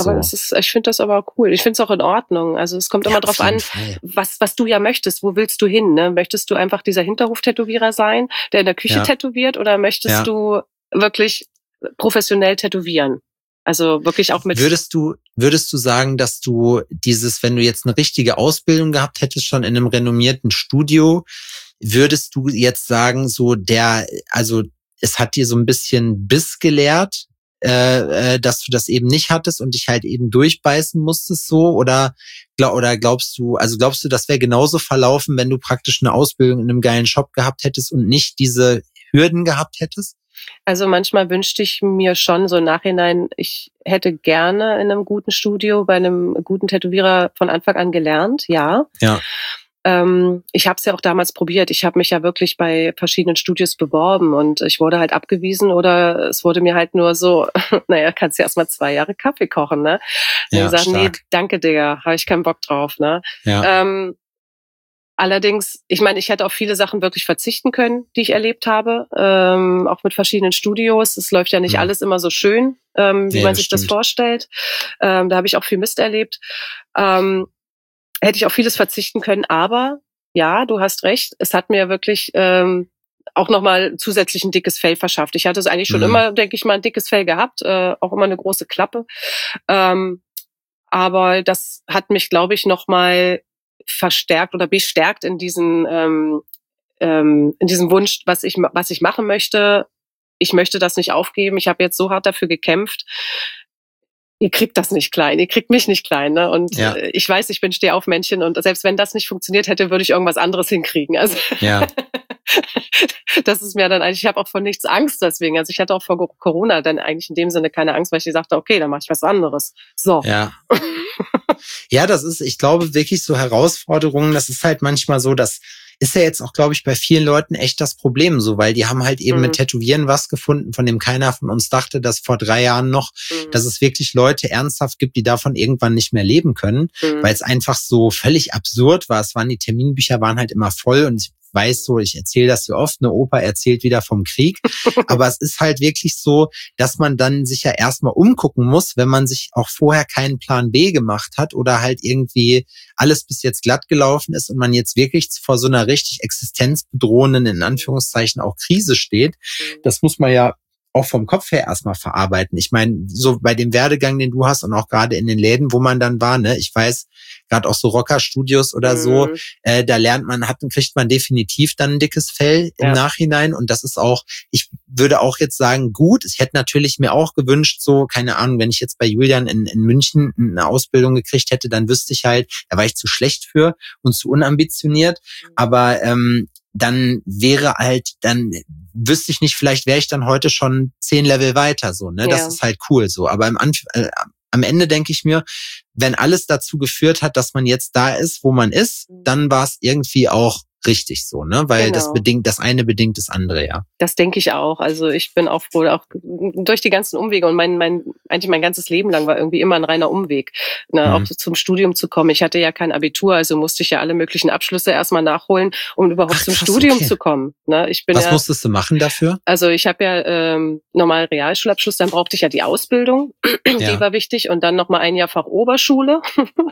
Aber ich finde das aber cool. Ich finde es auch in Ordnung. Also es kommt immer drauf an, was du ja möchtest. Wo willst du hin? Ne? Möchtest du einfach dieser Hinterhof-Tätowierer sein, der in der Küche tätowiert, oder möchtest du wirklich professionell tätowieren? Also wirklich auch mit... Würdest du sagen, dass du wenn du jetzt eine richtige Ausbildung gehabt hättest, schon in einem renommierten Studio, würdest du jetzt sagen, es hat dir so ein bisschen Biss gelehrt, dass du das eben nicht hattest und dich halt eben durchbeißen musstest so, oder glaubst du, das wäre genauso verlaufen, wenn du praktisch eine Ausbildung in einem geilen Shop gehabt hättest und nicht diese Hürden gehabt hättest? Also manchmal wünschte ich mir schon so im Nachhinein, ich hätte gerne in einem guten Studio bei einem guten Tätowierer von Anfang an gelernt, ja. Ich habe es ja auch damals probiert. Ich habe mich ja wirklich bei verschiedenen Studios beworben und ich wurde halt abgewiesen, oder es wurde mir halt nur so, naja, kannst du erst mal 2 Jahre Kaffee kochen, ne? Und ich gesagt, nee, danke, Digga, habe ich keinen Bock drauf, ne? Ja. Allerdings, ich meine, ich hätte auf viele Sachen wirklich verzichten können, die ich erlebt habe, auch mit verschiedenen Studios. Es läuft ja nicht alles immer so schön, wie man sich das vorstellt. Da habe ich auch viel Mist erlebt. Hätte ich auf vieles verzichten können, aber ja, du hast recht, es hat mir wirklich auch nochmal zusätzlich ein dickes Fell verschafft. Ich hatte es eigentlich schon immer, denke ich mal, ein dickes Fell gehabt, auch immer eine große Klappe. Aber das hat mich, glaube ich, nochmal verstärkt oder bestärkt in diesem Wunsch, was ich machen möchte. Ich möchte das nicht aufgeben. Ich habe jetzt so hart dafür gekämpft. Ihr kriegt das nicht klein, ihr kriegt mich nicht klein, ne? Und ich weiß, ich bin Stehaufmännchen, und selbst wenn das nicht funktioniert hätte, würde ich irgendwas anderes hinkriegen. Also das ist mir dann eigentlich, ich habe auch vor nichts Angst deswegen. Also ich hatte auch vor Corona dann eigentlich in dem Sinne keine Angst, weil ich sagte, okay, dann mache ich was anderes. So. Ja. Ja, ich glaube wirklich so Herausforderungen, das ist halt manchmal so, das ist ja jetzt auch, glaube ich, bei vielen Leuten echt das Problem so, weil die haben halt eben mit Tätowieren was gefunden, von dem keiner von uns dachte, dass vor 3 Jahren noch, dass es wirklich Leute ernsthaft gibt, die davon irgendwann nicht mehr leben können, weil es einfach so völlig absurd war. Die Terminbücher waren halt immer voll, und ich weiß so, ich erzähle das so oft, eine Opa erzählt wieder vom Krieg, aber es ist halt wirklich so, dass man dann sich ja erstmal umgucken muss, wenn man sich auch vorher keinen Plan B gemacht hat oder halt irgendwie alles bis jetzt glatt gelaufen ist und man jetzt wirklich vor so einer richtig existenzbedrohenden, in Anführungszeichen auch Krise steht. Das muss man ja auch vom Kopf her erstmal verarbeiten. Ich meine, so bei dem Werdegang, den du hast und auch gerade in den Läden, wo man dann war, ne, ich weiß, gerade auch so Rockerstudios oder so, da kriegt man definitiv dann ein dickes Fell im Nachhinein, und das ist auch, ich würde auch jetzt sagen, gut, ich hätte natürlich mir auch gewünscht, so, keine Ahnung, wenn ich jetzt bei Julian in München eine Ausbildung gekriegt hätte, dann wüsste ich halt, da war ich zu schlecht für und zu unambitioniert, aber dann wüsste ich nicht, vielleicht wäre ich dann heute schon 10 Level weiter, so, ne? Das ist halt cool, so. Aber am Ende denke ich mir, wenn alles dazu geführt hat, dass man jetzt da ist, wo man ist, dann war es irgendwie auch richtig so, ne? Weil das eine bedingt das andere, ja. Das denke ich auch. Also ich bin auch froh, auch durch die ganzen Umwege, und eigentlich mein ganzes Leben lang war irgendwie immer ein reiner Umweg, ne? Auch zum Studium zu kommen. Ich hatte ja kein Abitur, also musste ich ja alle möglichen Abschlüsse erstmal nachholen, um überhaupt zum Studium zu kommen. Ne? Was musstest du machen dafür? Also ich habe ja normal Realschulabschluss, dann brauchte ich ja die Ausbildung, die war wichtig, und dann nochmal ein Jahr Fachoberschule,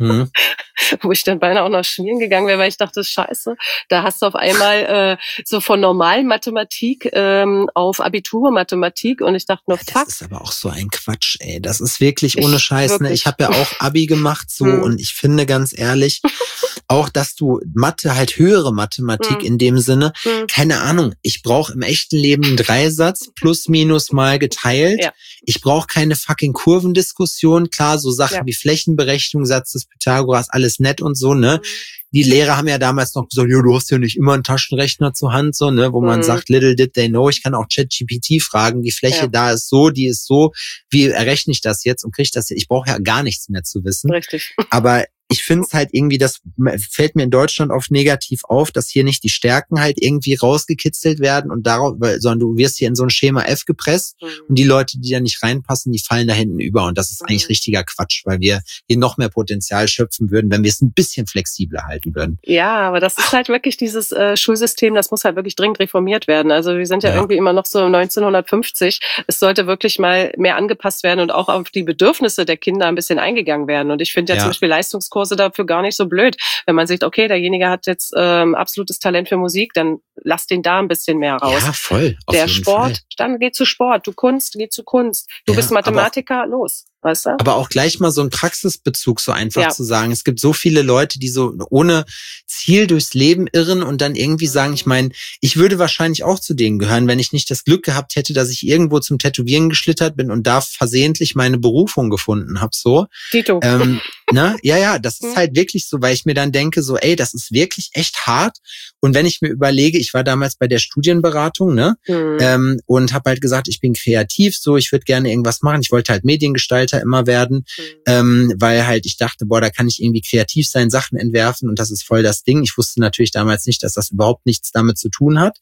wo ich dann beinahe auch noch schmieren gegangen wäre, weil ich dachte, scheiße, da hast du auf einmal so von normalen Mathematik auf Abiturmathematik, und ich dachte nur, fuck. Das ist aber auch so ein Quatsch, ey. Das ist wirklich ohne Scheiß. Ne? Ich habe ja auch Abi gemacht so und ich finde ganz ehrlich, auch dass du Mathe, halt höhere Mathematik in dem Sinne, keine Ahnung, ich brauche im echten Leben einen Dreisatz plus minus mal geteilt. Ja. Ich brauche keine fucking Kurvendiskussion. Klar, so Sachen wie Flächenberechnung, Satz des Pythagoras, alles nett und so, ne? Die Lehrer haben ja damals noch gesagt, du hast ja nicht immer einen Taschenrechner zur Hand, so, ne, wo man sagt, little did they know, ich kann auch ChatGPT fragen, die Fläche da ist so, die ist so, wie errechne ich das jetzt und kriege ich das jetzt? Ich brauche ja gar nichts mehr zu wissen. Richtig. Aber ich finde es halt irgendwie, das fällt mir in Deutschland oft negativ auf, dass hier nicht die Stärken halt irgendwie rausgekitzelt werden und darauf, sondern du wirst hier in so ein Schema F gepresst und die Leute, die da nicht reinpassen, die fallen da hinten über und das ist eigentlich richtiger Quatsch, weil wir hier noch mehr Potenzial schöpfen würden, wenn wir es ein bisschen flexibler halten würden. Ja, aber das ist halt wirklich dieses Schulsystem, das muss halt wirklich dringend reformiert werden. Also wir sind ja irgendwie immer noch so 1950. Es sollte wirklich mal mehr angepasst werden und auch auf die Bedürfnisse der Kinder ein bisschen eingegangen werden. Und ich finde ja zum Beispiel Leistungskurse dafür gar nicht so blöd. Wenn man sieht, okay, derjenige hat jetzt absolutes Talent für Musik, dann lass den da ein bisschen mehr raus. Ja, voll. Der Sport, dann geh zu Sport. Du Kunst, geh zu Kunst. Du bist Mathematiker, los. Weißt du? Aber auch gleich mal so ein Praxisbezug, so einfach zu sagen. Es gibt so viele Leute, die so ohne Ziel durchs Leben irren und dann irgendwie sagen, ich meine, ich würde wahrscheinlich auch zu denen gehören, wenn ich nicht das Glück gehabt hätte, dass ich irgendwo zum Tätowieren geschlittert bin und da versehentlich meine Berufung gefunden habe, so. Dito. Ne? Ja, das ist halt wirklich so, weil ich mir dann denke, so, ey, das ist wirklich echt hart. Und wenn ich mir überlege, ich war damals bei der Studienberatung, ne, und habe halt gesagt, ich bin kreativ, so, ich würde gerne irgendwas machen. Ich wollte halt Mediengestalter immer werden, weil halt ich dachte, boah, da kann ich irgendwie kreativ sein, Sachen entwerfen und das ist voll das Ding. Ich wusste natürlich damals nicht, dass das überhaupt nichts damit zu tun hat.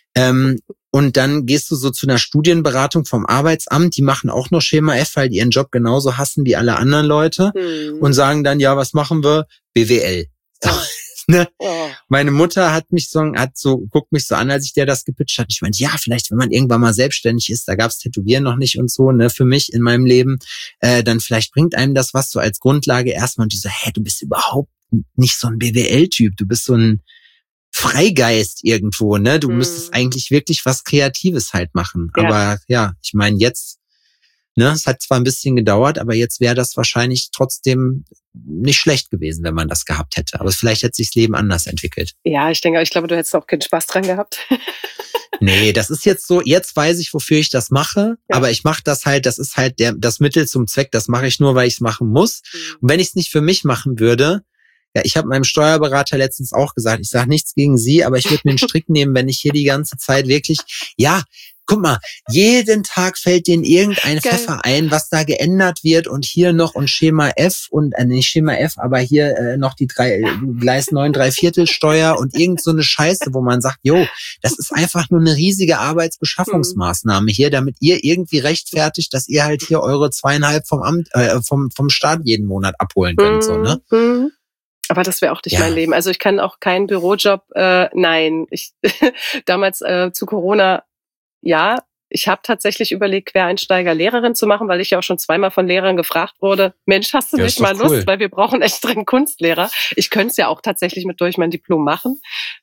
Und dann gehst du so zu einer Studienberatung vom Arbeitsamt, die machen auch nur Schema F, weil die ihren Job genauso hassen wie alle anderen Leute und sagen dann, ja, was machen wir? BWL. So, ne? Meine Mutter guckt mich so an, als ich der das gepitcht hat. Ich meinte, ja, vielleicht, wenn man irgendwann mal selbstständig ist, da gab's Tätowieren noch nicht und so, ne, für mich in meinem Leben, dann vielleicht bringt einem das was so als Grundlage erstmal und die so, du bist überhaupt nicht so ein BWL-Typ, du bist so ein Freigeist irgendwo, ne? Du müsstest eigentlich wirklich was Kreatives halt machen. Ja. Aber ja, ich meine jetzt, ne, es hat zwar ein bisschen gedauert, aber jetzt wäre das wahrscheinlich trotzdem nicht schlecht gewesen, wenn man das gehabt hätte. Aber vielleicht hätte sich das Leben anders entwickelt. Ja, ich glaube, du hättest auch keinen Spaß dran gehabt. Nee, das ist jetzt so, jetzt weiß ich, wofür ich das mache, aber ich mache das halt, das ist halt das Mittel zum Zweck, das mache ich nur, weil ich es machen muss. Und wenn ich es nicht für mich machen würde, ja, ich habe meinem Steuerberater letztens auch gesagt, ich sage nichts gegen Sie, aber ich würde mir einen Strick nehmen, wenn ich hier die ganze Zeit wirklich, guck mal, jeden Tag fällt denen irgendein Pfeffer ein, was da geändert wird und hier noch und Schema F und, nicht Schema F, aber hier noch die Gleis 9 3/4 Steuer und irgend so eine Scheiße, wo man sagt, das ist einfach nur eine riesige Arbeitsbeschaffungsmaßnahme hier, damit ihr irgendwie rechtfertigt, dass ihr halt hier eure 2,5 vom Amt, vom Staat jeden Monat abholen könnt, so, ne? Aber das wäre auch nicht mein Leben. Also ich kann auch keinen Bürojob, nein. Damals zu Corona, ich habe tatsächlich überlegt, Quereinsteiger Lehrerin zu machen, weil ich ja auch schon zweimal von Lehrern gefragt wurde, Mensch, hast du nicht mal Lust, weil wir brauchen echt dringend Kunstlehrer. Ich könnte es ja auch tatsächlich durch mein Diplom machen.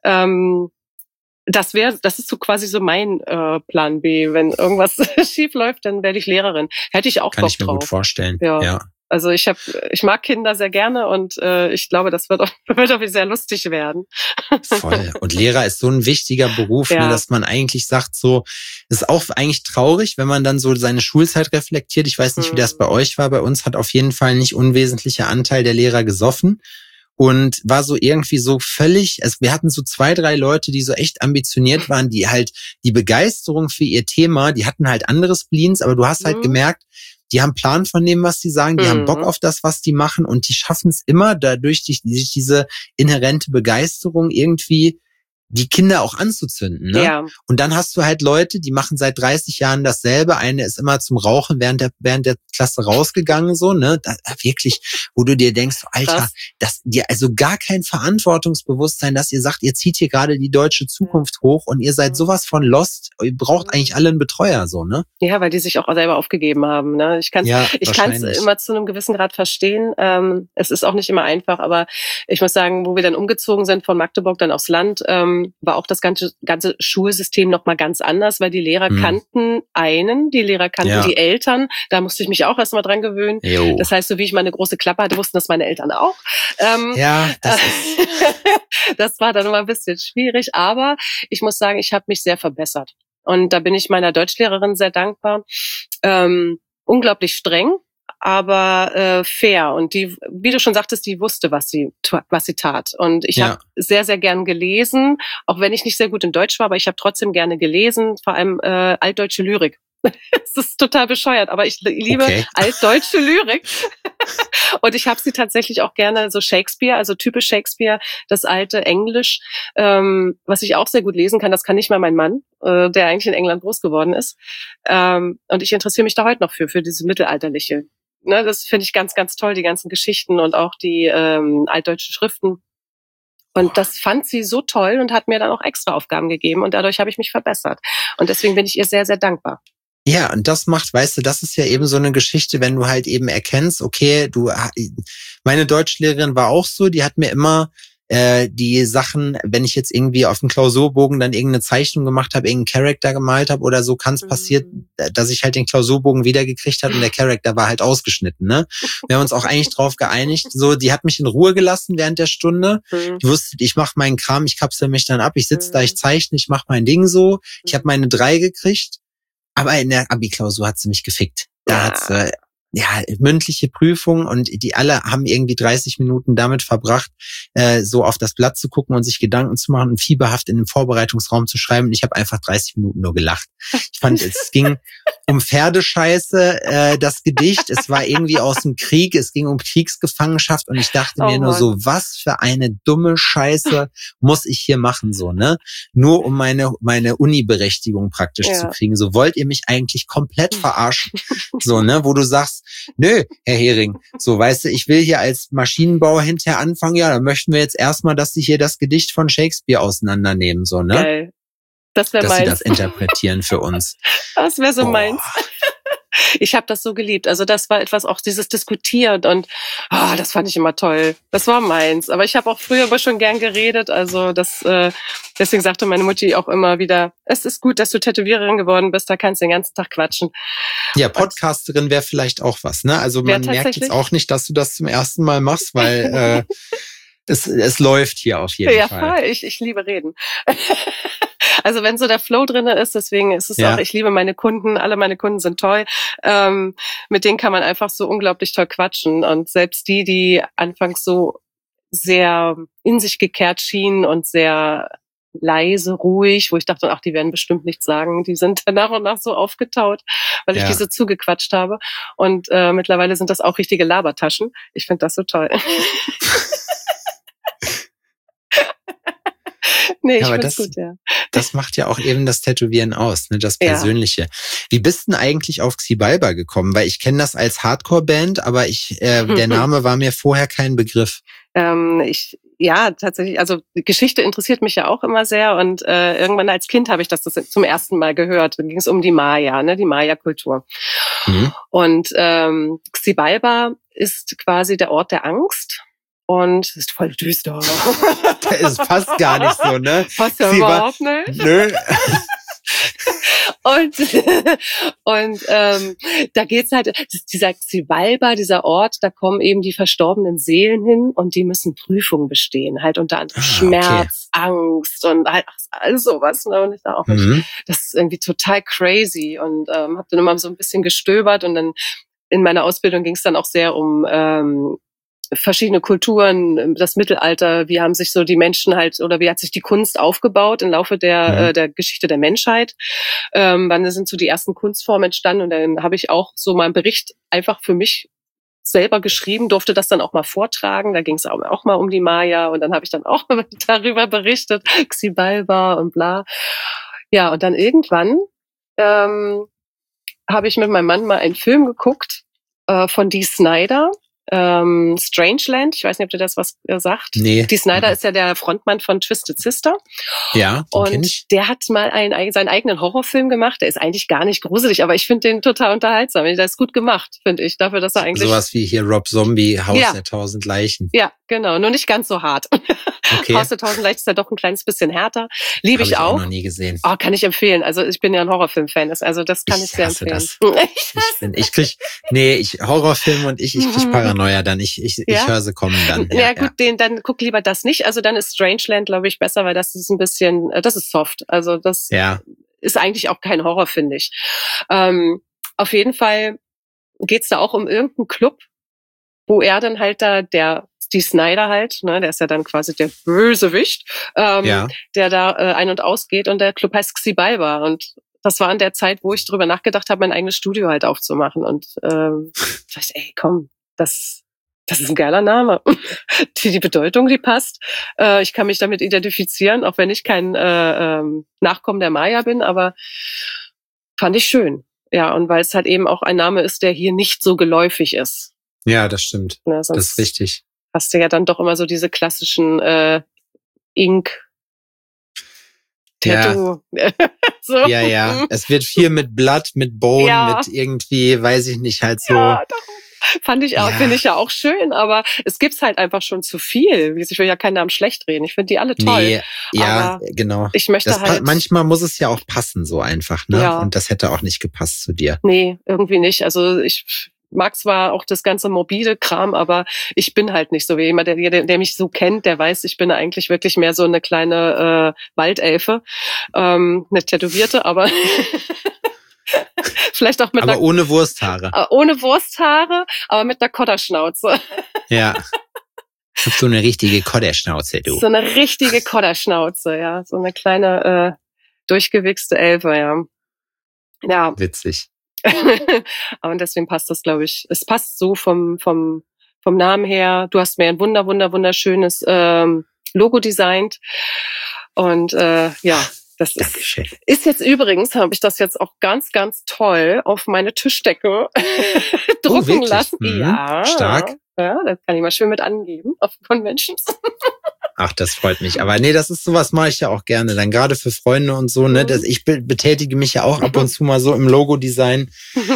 Das ist so quasi so mein Plan B. Wenn irgendwas schief läuft, dann werde ich Lehrerin. Hätte ich auch Bock drauf. Kann ich mir gut vorstellen, ja. Also ich mag Kinder sehr gerne und ich glaube, das wird auch sehr lustig werden. Voll. Und Lehrer ist so ein wichtiger Beruf, ne, dass man eigentlich sagt, so, ist auch eigentlich traurig, wenn man dann so seine Schulzeit reflektiert. Ich weiß nicht, wie das bei euch war. Bei uns hat auf jeden Fall ein nicht unwesentlicher Anteil der Lehrer gesoffen. Und war so irgendwie so völlig, also wir hatten so 2, 3 Leute, die so echt ambitioniert waren, die halt die Begeisterung für ihr Thema, die hatten halt andere Spleens, aber du hast halt gemerkt, die haben Plan von dem, was die sagen, die haben Bock auf das, was die machen und die schaffen es immer, dadurch durch diese inhärente Begeisterung irgendwie die Kinder auch anzuzünden, ne? Ja. Und dann hast du halt Leute, die machen seit 30 Jahren dasselbe. Eine ist immer zum Rauchen während der Klasse rausgegangen, so, ne? Wirklich, wo du dir denkst, Alter, das dir also gar kein Verantwortungsbewusstsein, dass ihr sagt, ihr zieht hier gerade die deutsche Zukunft hoch und ihr seid sowas von lost. Ihr braucht eigentlich alle einen Betreuer, so, ne? Ja, weil die sich auch selber aufgegeben haben, ne? Ich kann es immer zu einem gewissen Grad verstehen. Es ist auch nicht immer einfach, aber ich muss sagen, wo wir dann umgezogen sind von Magdeburg dann aufs Land, war auch das ganze Schulsystem noch mal ganz anders, weil die Lehrer kannten die Lehrer kannten die Eltern. Da musste ich mich auch erst mal dran gewöhnen. Jo. Das heißt, so wie ich meine große Klappe hatte, wussten das meine Eltern auch. Das war dann immer ein bisschen schwierig, aber ich muss sagen, ich habe mich sehr verbessert. Und da bin ich meiner Deutschlehrerin sehr dankbar. Unglaublich streng, aber fair. Und die, wie du schon sagtest, die wusste, was sie tat. Und ich habe sehr, sehr gern gelesen, auch wenn ich nicht sehr gut in Deutsch war, aber ich habe trotzdem gerne gelesen, vor allem altdeutsche Lyrik. Es ist total bescheuert, aber ich liebe altdeutsche Lyrik. Und ich habe sie tatsächlich auch gerne, so Shakespeare, also typisch Shakespeare, das alte Englisch, was ich auch sehr gut lesen kann. Das kann nicht mal mein Mann, der eigentlich in England groß geworden ist. Und ich interessiere mich da heute noch für diese mittelalterliche. Ne, das finde ich ganz, ganz toll, die ganzen Geschichten und auch die altdeutschen Schriften. Und das fand sie so toll und hat mir dann auch extra Aufgaben gegeben. Und dadurch habe ich mich verbessert. Und deswegen bin ich ihr sehr, sehr dankbar. Ja, und das macht, weißt du, das ist ja eben so eine Geschichte, wenn du halt eben erkennst, okay, meine Deutschlehrerin war auch so, die hat mir immer die Sachen, wenn ich jetzt irgendwie auf dem Klausurbogen dann irgendeine Zeichnung gemacht habe, irgendeinen Charakter gemalt habe oder so, kann es passieren, dass ich halt den Klausurbogen wiedergekriegt habe und der Charakter war halt ausgeschnitten, ne? Wir haben uns auch eigentlich drauf geeinigt, so, die hat mich in Ruhe gelassen während der Stunde. Ich wusste, ich mache meinen Kram, ich kapsel mich dann ab, ich sitze da, ich zeichne, ich mache mein Ding so. Ich habe meine 3 gekriegt, aber in der Abi-Klausur hat sie mich gefickt. Da hat sie mündliche Prüfung und die alle haben irgendwie 30 Minuten damit verbracht, so auf das Blatt zu gucken und sich Gedanken zu machen und fieberhaft in den Vorbereitungsraum zu schreiben. Und ich habe einfach 30 Minuten nur gelacht. Ich fand, es ging um Pferdescheiße, das Gedicht. Es war irgendwie aus dem Krieg. Es ging um Kriegsgefangenschaft und ich dachte mir nur so, was für eine dumme Scheiße muss ich hier machen, so, ne? Nur um meine Uni-Berechtigung praktisch zu kriegen. So, wollt ihr mich eigentlich komplett verarschen? So, ne? Wo du sagst, nö, Herr Hering, so, weißt du, ich will hier als Maschinenbauer hinterher anfangen, ja, dann möchten wir jetzt erstmal, dass Sie hier das Gedicht von Shakespeare auseinandernehmen, so, ne? Geil. Das wäre meins. Dass Sie das interpretieren für uns. Das wäre so meins. Ich habe das so geliebt. Also das war etwas, auch dieses Diskutieren und das fand ich immer toll. Das war meins. Aber ich habe auch früher aber schon gern geredet. Also deswegen sagte meine Mutti auch immer wieder, es ist gut, dass du Tätowiererin geworden bist, da kannst du den ganzen Tag quatschen. Ja, Podcasterin wäre vielleicht auch was, ne? Also man merkt jetzt auch nicht, dass du das zum ersten Mal machst, weil es läuft hier auf jeden Fall. Ja, voll. Ich liebe reden. Also wenn so der Flow drinne ist, deswegen ist es auch, ich liebe meine Kunden, alle meine Kunden sind toll. Mit denen kann man einfach so unglaublich toll quatschen. Und selbst die anfangs so sehr in sich gekehrt schienen und sehr leise, ruhig, wo ich dachte, ach, die werden bestimmt nichts sagen, die sind nach und nach so aufgetaut, weil ich die so zugequatscht habe. Und mittlerweile sind das auch richtige Labertaschen. Ich finde das so toll. Nee, ich find's gut, ja. Das macht ja auch eben das Tätowieren aus, ne, das Persönliche. Ja. Wie bist du denn eigentlich auf Xibalba gekommen? Weil ich kenne das als Hardcore-Band, aber der Name war mir vorher kein Begriff. Tatsächlich, also die Geschichte interessiert mich ja auch immer sehr und irgendwann als Kind habe ich das zum ersten Mal gehört. Da ging es um die Maya, ne, die Maya-Kultur. Und Xibalba ist quasi der Ort der Angst. Und es ist voll düster. Es passt gar nicht so, ne? Passt ja überhaupt nicht. Nö. Und da geht's halt, dieser Xibalba, dieser Ort, da kommen eben die verstorbenen Seelen hin und die müssen Prüfungen bestehen, halt unter anderem Schmerz, Angst und halt alles sowas. Ne? Und ich dachte auch, das ist irgendwie total crazy und habe dann immer so ein bisschen gestöbert und dann in meiner Ausbildung ging es dann auch sehr um verschiedene Kulturen, das Mittelalter, wie haben sich so die Menschen halt, oder wie hat sich die Kunst aufgebaut im Laufe der Geschichte der Menschheit? Wann sind so die ersten Kunstformen entstanden? Und dann habe ich auch so mal einen Bericht einfach für mich selber geschrieben, durfte das dann auch mal vortragen. Da ging es auch mal um die Maya und dann habe ich dann auch darüber berichtet, Xibalba und bla. Ja, und dann irgendwann habe ich mit meinem Mann mal einen Film geguckt von Dee Snider. Strangeland, ich weiß nicht, ob dir das was sagt. Nee. Dee Snider ist ja der Frontmann von Twisted Sister. Ja, und der hat mal seinen eigenen Horrorfilm gemacht. Der ist eigentlich gar nicht gruselig, aber ich finde den total unterhaltsam. Der ist gut gemacht, finde ich, dafür, dass er eigentlich... Sowas wie hier Rob Zombie, Haus der 1000 Leichen. Ja, genau, nur nicht ganz so hart. Okay. Haus der 1000 Leichen ist ja doch ein kleines bisschen härter. Liebe ich auch. Noch nie gesehen. Oh, kann ich empfehlen. Also ich bin ja ein Horrorfilm-Fan, also das kann ich sehr empfehlen. Horrorfilm und ich krieg Paranoia dann. Ich höre sie kommen dann. Ja, gut, dann guck lieber das nicht. Also dann ist Strangeland, glaube ich, besser, weil das ist ein bisschen, das ist soft. Also das ist eigentlich auch kein Horror, finde ich. Auf jeden Fall geht's da auch um irgendeinen Club, wo er dann halt Dee Snider halt, ne, der ist ja dann quasi der Bösewicht, der da ein- und ausgeht und der Club heißt Xibalba und das war in der Zeit, wo ich drüber nachgedacht habe, mein eigenes Studio halt aufzumachen. Und dachte ich, ey, komm, das ist ein geiler Name. Die Bedeutung, die passt. Ich kann mich damit identifizieren, auch wenn ich kein Nachkommen der Maya bin, aber fand ich schön. Ja, und weil es halt eben auch ein Name ist, der hier nicht so geläufig ist. Ja, das stimmt. Ne, das ist richtig. Hast du ja dann doch immer so diese klassischen Ink Tattoo. Ja. So. Ja. Es wird viel mit Blatt, mit Bone, mit irgendwie, weiß ich nicht, halt so. Ja, fand ich auch, finde ich ja auch schön, aber es gibt's halt einfach schon zu viel. Ich will ja keinen Namen schlecht reden. Ich finde die alle toll. Nee, ja, genau. Ich möchte halt. Manchmal muss es ja auch passen, so einfach, ne? Ja. Und das hätte auch nicht gepasst zu dir. Nee, irgendwie nicht. Also ich mag zwar auch das ganze morbide Kram, aber ich bin halt nicht so wie jemand, der mich so kennt, der weiß, ich bin eigentlich wirklich mehr so eine kleine Waldelfe. Eine Tätowierte, aber vielleicht auch mit aber ohne Wursthaare. Ohne Wursthaare, aber mit einer Kodderschnauze. Ja. So eine richtige Kodderschnauze, du. So eine richtige Kodderschnauze, ja. So eine kleine durchgewichste Elfe, ja. Ja. Witzig. Und deswegen passt das, glaube ich. Es passt so vom Namen her. Du hast mir ein wunderschönes Logo designt. Und ja, das ist jetzt übrigens, habe ich das jetzt auch ganz, ganz toll auf meine Tischdecke drucken lassen. Ja. Stark. Ja, das kann ich mal schön mit angeben auf Conventions. Ach, das freut mich. Aber nee, das ist sowas, mache ich ja auch gerne. Dann gerade für Freunde und so, ne? Ich betätige mich ja auch ab und zu mal so im Logo-Design.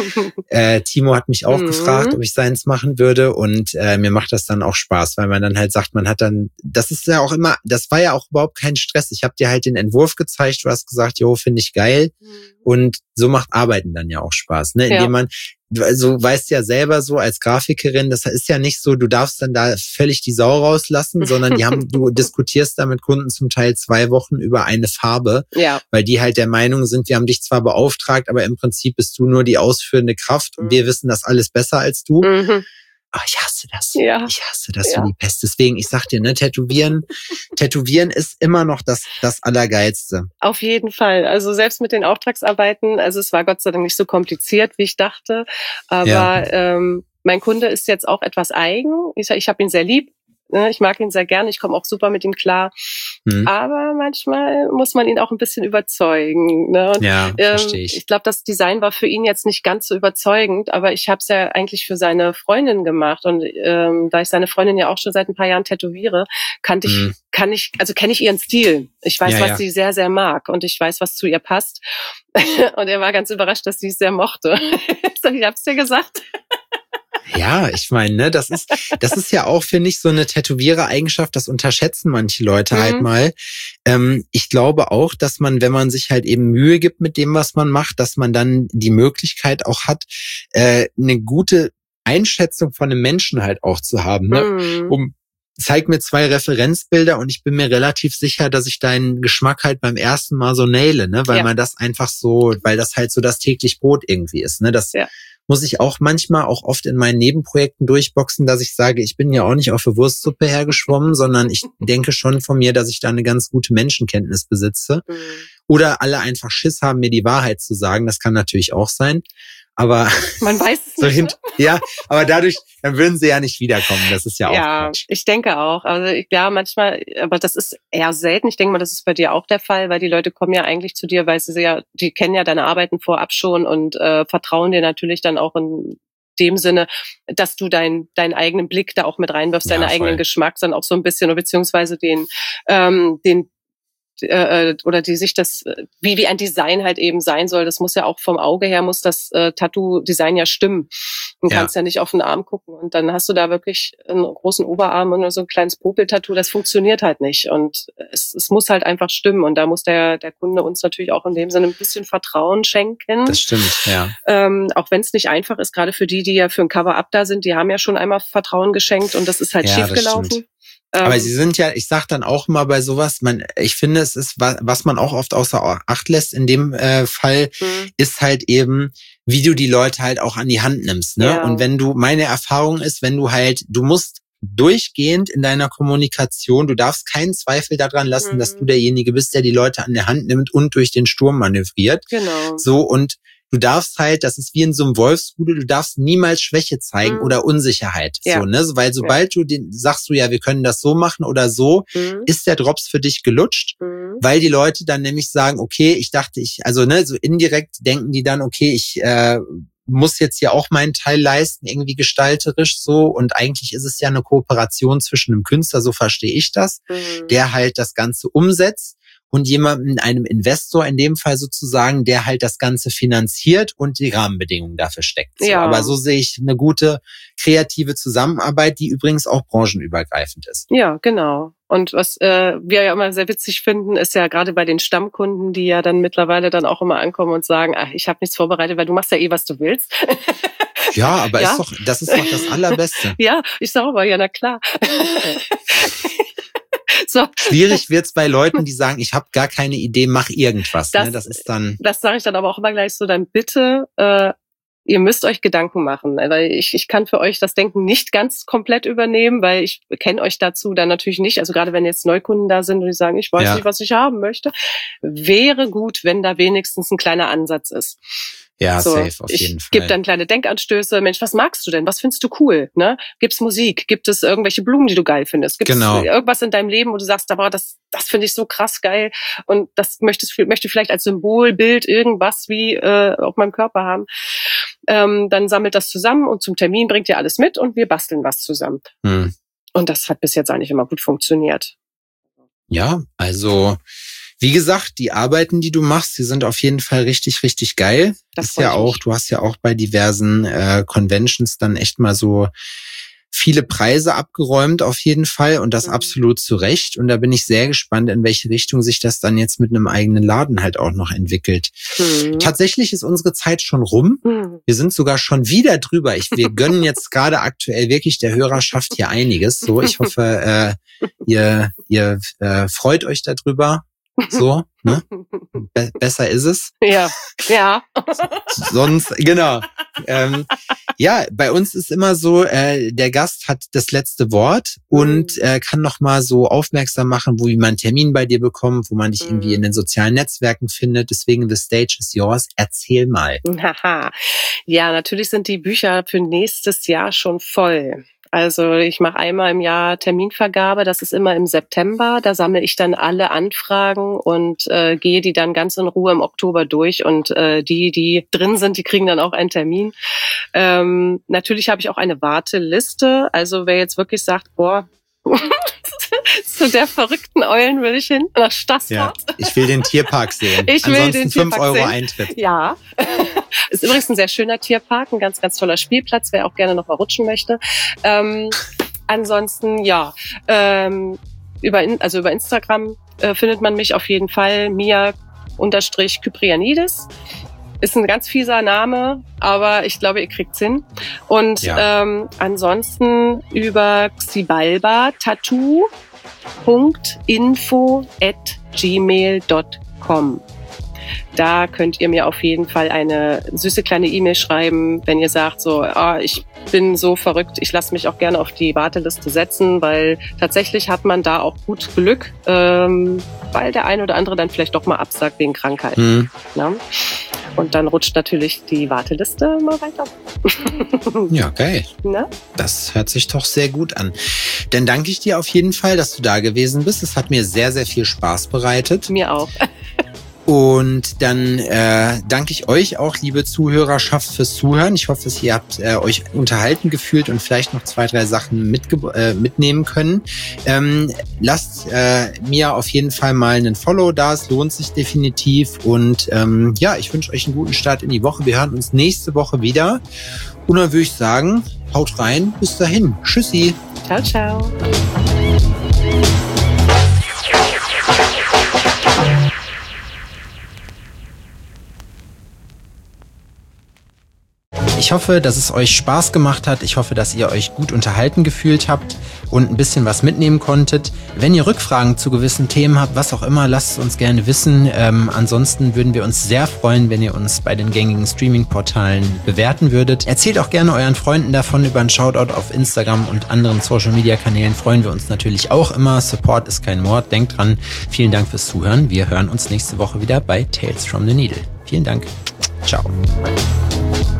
Timo hat mich auch gefragt, ob ich seins machen würde. Und mir macht das dann auch Spaß, weil man dann halt sagt, man hat dann, das ist ja auch immer, das war ja auch überhaupt kein Stress. Ich habe dir halt den Entwurf gezeigt, du hast gesagt, jo, finde ich geil. Und so macht Arbeiten dann ja auch Spaß, ne? Indem man, also weißt ja selber so als Grafikerin, das ist ja nicht so, du darfst dann da völlig die Sau rauslassen, sondern du diskutierst da mit Kunden zum Teil 2 Wochen über eine Farbe, weil die halt der Meinung sind, wir haben dich zwar beauftragt, aber im Prinzip bist du nur die ausführende Kraft und wir wissen das alles besser als du. Aber ich hasse das. Ja. Ich hasse das wie die Pest. Deswegen, ich sag dir, ne, Tätowieren ist immer noch das Allergeilste. Auf jeden Fall. Also selbst mit den Auftragsarbeiten, also es war Gott sei Dank nicht so kompliziert, wie ich dachte. Aber mein Kunde ist jetzt auch etwas eigen. Ich habe ihn sehr lieb. Ich mag ihn sehr gerne, ich komme auch super mit ihm klar. Aber manchmal muss man ihn auch ein bisschen überzeugen. Ne? Und, verstehe ich. Ich glaube, das Design war für ihn jetzt nicht ganz so überzeugend, aber ich habe es ja eigentlich für seine Freundin gemacht. Und da ich seine Freundin ja auch schon seit ein paar Jahren tätowiere, kenne ich ihren Stil. Ich weiß, was sie sehr, sehr mag und ich weiß, was zu ihr passt. Und er war ganz überrascht, dass sie es sehr mochte. Ich hab's dir gesagt. Ja, ich meine, ne, das ist ja auch, finde ich, so eine Tätowierer-Eigenschaft, das unterschätzen manche Leute halt mal. Ich glaube auch, dass man, wenn man sich halt eben Mühe gibt mit dem, was man macht, dass man dann die Möglichkeit auch hat, eine gute Einschätzung von einem Menschen halt auch zu haben, ne? Zeig mir 2 Referenzbilder und ich bin mir relativ sicher, dass ich deinen Geschmack halt beim ersten Mal so naile, ne? Weil man das einfach so, weil das halt so das täglich Brot irgendwie ist, ne? Das muss ich auch manchmal auch oft in meinen Nebenprojekten durchboxen, dass ich sage, ich bin ja auch nicht auf der Wurstsuppe hergeschwommen, sondern ich denke schon von mir, dass ich da eine ganz gute Menschenkenntnis besitze. Oder alle einfach Schiss haben, mir die Wahrheit zu sagen. Das kann natürlich auch sein. Aber man weiß es so nicht. Ja, aber dadurch, dann würden sie ja nicht wiederkommen. Das ist ja auch Quatsch. Ich denke auch. Also manchmal, aber das ist eher selten. Ich denke mal, das ist bei dir auch der Fall, weil die Leute kommen ja eigentlich zu dir, weil die kennen ja deine Arbeiten vorab schon und vertrauen dir natürlich dann auch in dem Sinne, dass du deinen eigenen Blick da auch mit reinwirfst, deinen eigenen Geschmack dann auch so ein bisschen, beziehungsweise den oder die sich das, wie ein Design halt eben sein soll, das muss ja auch vom Auge her, muss das Tattoo-Design ja stimmen. Du kannst ja nicht auf den Arm gucken und dann hast du da wirklich einen großen Oberarm und so ein kleines Popel-Tattoo, das funktioniert halt nicht und es muss halt einfach stimmen und da muss der Kunde uns natürlich auch in dem Sinne ein bisschen Vertrauen schenken. Das stimmt, ja. Auch wenn es nicht einfach ist, gerade für die ja für ein Cover-Up da sind, die haben ja schon einmal Vertrauen geschenkt und das ist halt schiefgelaufen. Aber sie sind ja, ich sag dann auch immer bei sowas, ich finde, es ist, was man auch oft außer Acht lässt in dem Fall, ist halt eben, wie du die Leute halt auch an die Hand nimmst, ne? Ja. Und meine Erfahrung ist, wenn du musst durchgehend in deiner Kommunikation. Du darfst keinen Zweifel daran lassen, dass du derjenige bist, der die Leute an der Hand nimmt und durch den Sturm manövriert. Genau. So, und du darfst halt, das ist wie in so einem Wolfsrudel, du darfst niemals Schwäche zeigen oder Unsicherheit. Ja. So, ne? Weil sobald du sagst du, ja, wir können das so machen oder so, ist der Drops für dich gelutscht, weil die Leute dann nämlich sagen, okay, ich dachte, so indirekt denken die dann, okay, ich muss jetzt hier auch meinen Teil leisten, irgendwie gestalterisch so. Und eigentlich ist es ja eine Kooperation zwischen einem Künstler, so verstehe ich das, der halt das Ganze umsetzt und jemandem, einem Investor in dem Fall sozusagen, der halt das Ganze finanziert und die Rahmenbedingungen dafür steckt. So. Ja. Aber so sehe ich eine gute kreative Zusammenarbeit, die übrigens auch branchenübergreifend ist. Ja, genau. Und was wir ja immer sehr witzig finden, ist ja gerade bei den Stammkunden, die ja dann mittlerweile dann auch immer ankommen und sagen, ach, ich habe nichts vorbereitet, weil du machst ja was du willst. Ja, aber das ist doch das Allerbeste. Ja, ich sage aber, ja, na klar. So. Schwierig wird's bei Leuten, die sagen, ich habe gar keine Idee, mach irgendwas. Das ist dann. Das sage ich dann aber auch immer gleich so, dann bitte, ihr müsst euch Gedanken machen, weil ich kann für euch das Denken nicht ganz komplett übernehmen, weil ich kenne euch dazu dann natürlich nicht. Also gerade wenn jetzt Neukunden da sind und die sagen, ich weiß nicht, was ich haben möchte, wäre gut, wenn da wenigstens ein kleiner Ansatz ist. Ja, so, safe, auf jeden Fall. Gibt dann kleine Denkanstöße. Mensch, was magst du denn? Was findest du cool? Ne? Gibt's Musik? Gibt es irgendwelche Blumen, die du geil findest? Gibt es irgendwas in deinem Leben, wo du sagst, aber das finde ich so krass geil und das möchte vielleicht als Symbolbild irgendwas wie auf meinem Körper haben. Dann sammelt das zusammen und zum Termin bringt ihr alles mit und wir basteln was zusammen. Und das hat bis jetzt eigentlich immer gut funktioniert. Ja, also wie gesagt, die Arbeiten, die du machst, die sind auf jeden Fall richtig, richtig geil. Das ist ja auch, du hast ja auch bei diversen Conventions dann echt mal so viele Preise abgeräumt auf jeden Fall und das absolut zu Recht. Und da bin ich sehr gespannt, in welche Richtung sich das dann jetzt mit einem eigenen Laden halt auch noch entwickelt. Tatsächlich ist unsere Zeit schon rum. Wir sind sogar schon wieder drüber. Wir gönnen jetzt gerade aktuell wirklich der Hörerschaft hier einiges. So, ich hoffe, ihr freut euch darüber. So, ne? Besser ist es. Ja. Sonst, genau. Ja, bei uns ist immer so, der Gast hat das letzte Wort und kann noch mal so aufmerksam machen, wo man einen Termin bei dir bekommt, wo man dich irgendwie in den sozialen Netzwerken findet. Deswegen, the stage is yours. Erzähl mal. Ja, natürlich sind die Bücher für nächstes Jahr schon voll. Also ich mache einmal im Jahr Terminvergabe, das ist immer im September. Da sammle ich dann alle Anfragen und gehe die dann ganz in Ruhe im Oktober durch. Und die drin sind, die kriegen dann auch einen Termin. Natürlich habe ich auch eine Warteliste. Also wer jetzt wirklich sagt, boah, zu der verrückten Eulen will ich hin, nach Stassfurt. Ja, ich will den Tierpark sehen. Ansonsten 5 Euro Eintritt. Ja. Ist übrigens ein sehr schöner Tierpark, ein ganz, ganz toller Spielplatz, wer auch gerne noch mal rutschen möchte. Ansonsten, ja, über Instagram findet man mich auf jeden Fall, Mia_Kyprianidis. Ist ein ganz fieser Name, aber ich glaube, ihr kriegt's hin. Und ansonsten über xibalba.tattoo.info@gmail.com. Da könnt ihr mir auf jeden Fall eine süße kleine E-Mail schreiben, wenn ihr sagt, so, ich bin so verrückt, ich lasse mich auch gerne auf die Warteliste setzen, weil tatsächlich hat man da auch gut Glück, weil der eine oder andere dann vielleicht doch mal absagt wegen Krankheit. Ja? Und dann rutscht natürlich die Warteliste mal weiter. Ja, geil. Ne? Das hört sich doch sehr gut an. Dann danke ich dir auf jeden Fall, dass du da gewesen bist. Es hat mir sehr, sehr viel Spaß bereitet. Mir auch. Und dann danke ich euch auch, liebe Zuhörerschaft, fürs Zuhören. Ich hoffe, ihr habt euch unterhalten gefühlt und vielleicht noch 2, 3 Sachen mitnehmen können. Lasst mir auf jeden Fall mal einen Follow da. Es lohnt sich definitiv. Und ich wünsche euch einen guten Start in die Woche. Wir hören uns nächste Woche wieder. Und dann würde ich sagen, haut rein. Bis dahin. Tschüssi. Ciao, ciao. Ich hoffe, dass es euch Spaß gemacht hat. Ich hoffe, dass ihr euch gut unterhalten gefühlt habt. und ein bisschen was mitnehmen konntet. Wenn ihr Rückfragen zu gewissen Themen habt, was auch immer, lasst es uns gerne wissen. Ansonsten würden wir uns sehr freuen, wenn ihr uns bei den gängigen Streaming-Portalen bewerten würdet. Erzählt auch gerne euren Freunden davon. Über einen Shoutout auf Instagram und anderen Social-Media-Kanälen freuen wir uns natürlich auch immer. Support ist kein Mord. Denkt dran. Vielen Dank fürs Zuhören. Wir hören uns nächste Woche wieder bei Tales from the Needle. Vielen Dank. Ciao.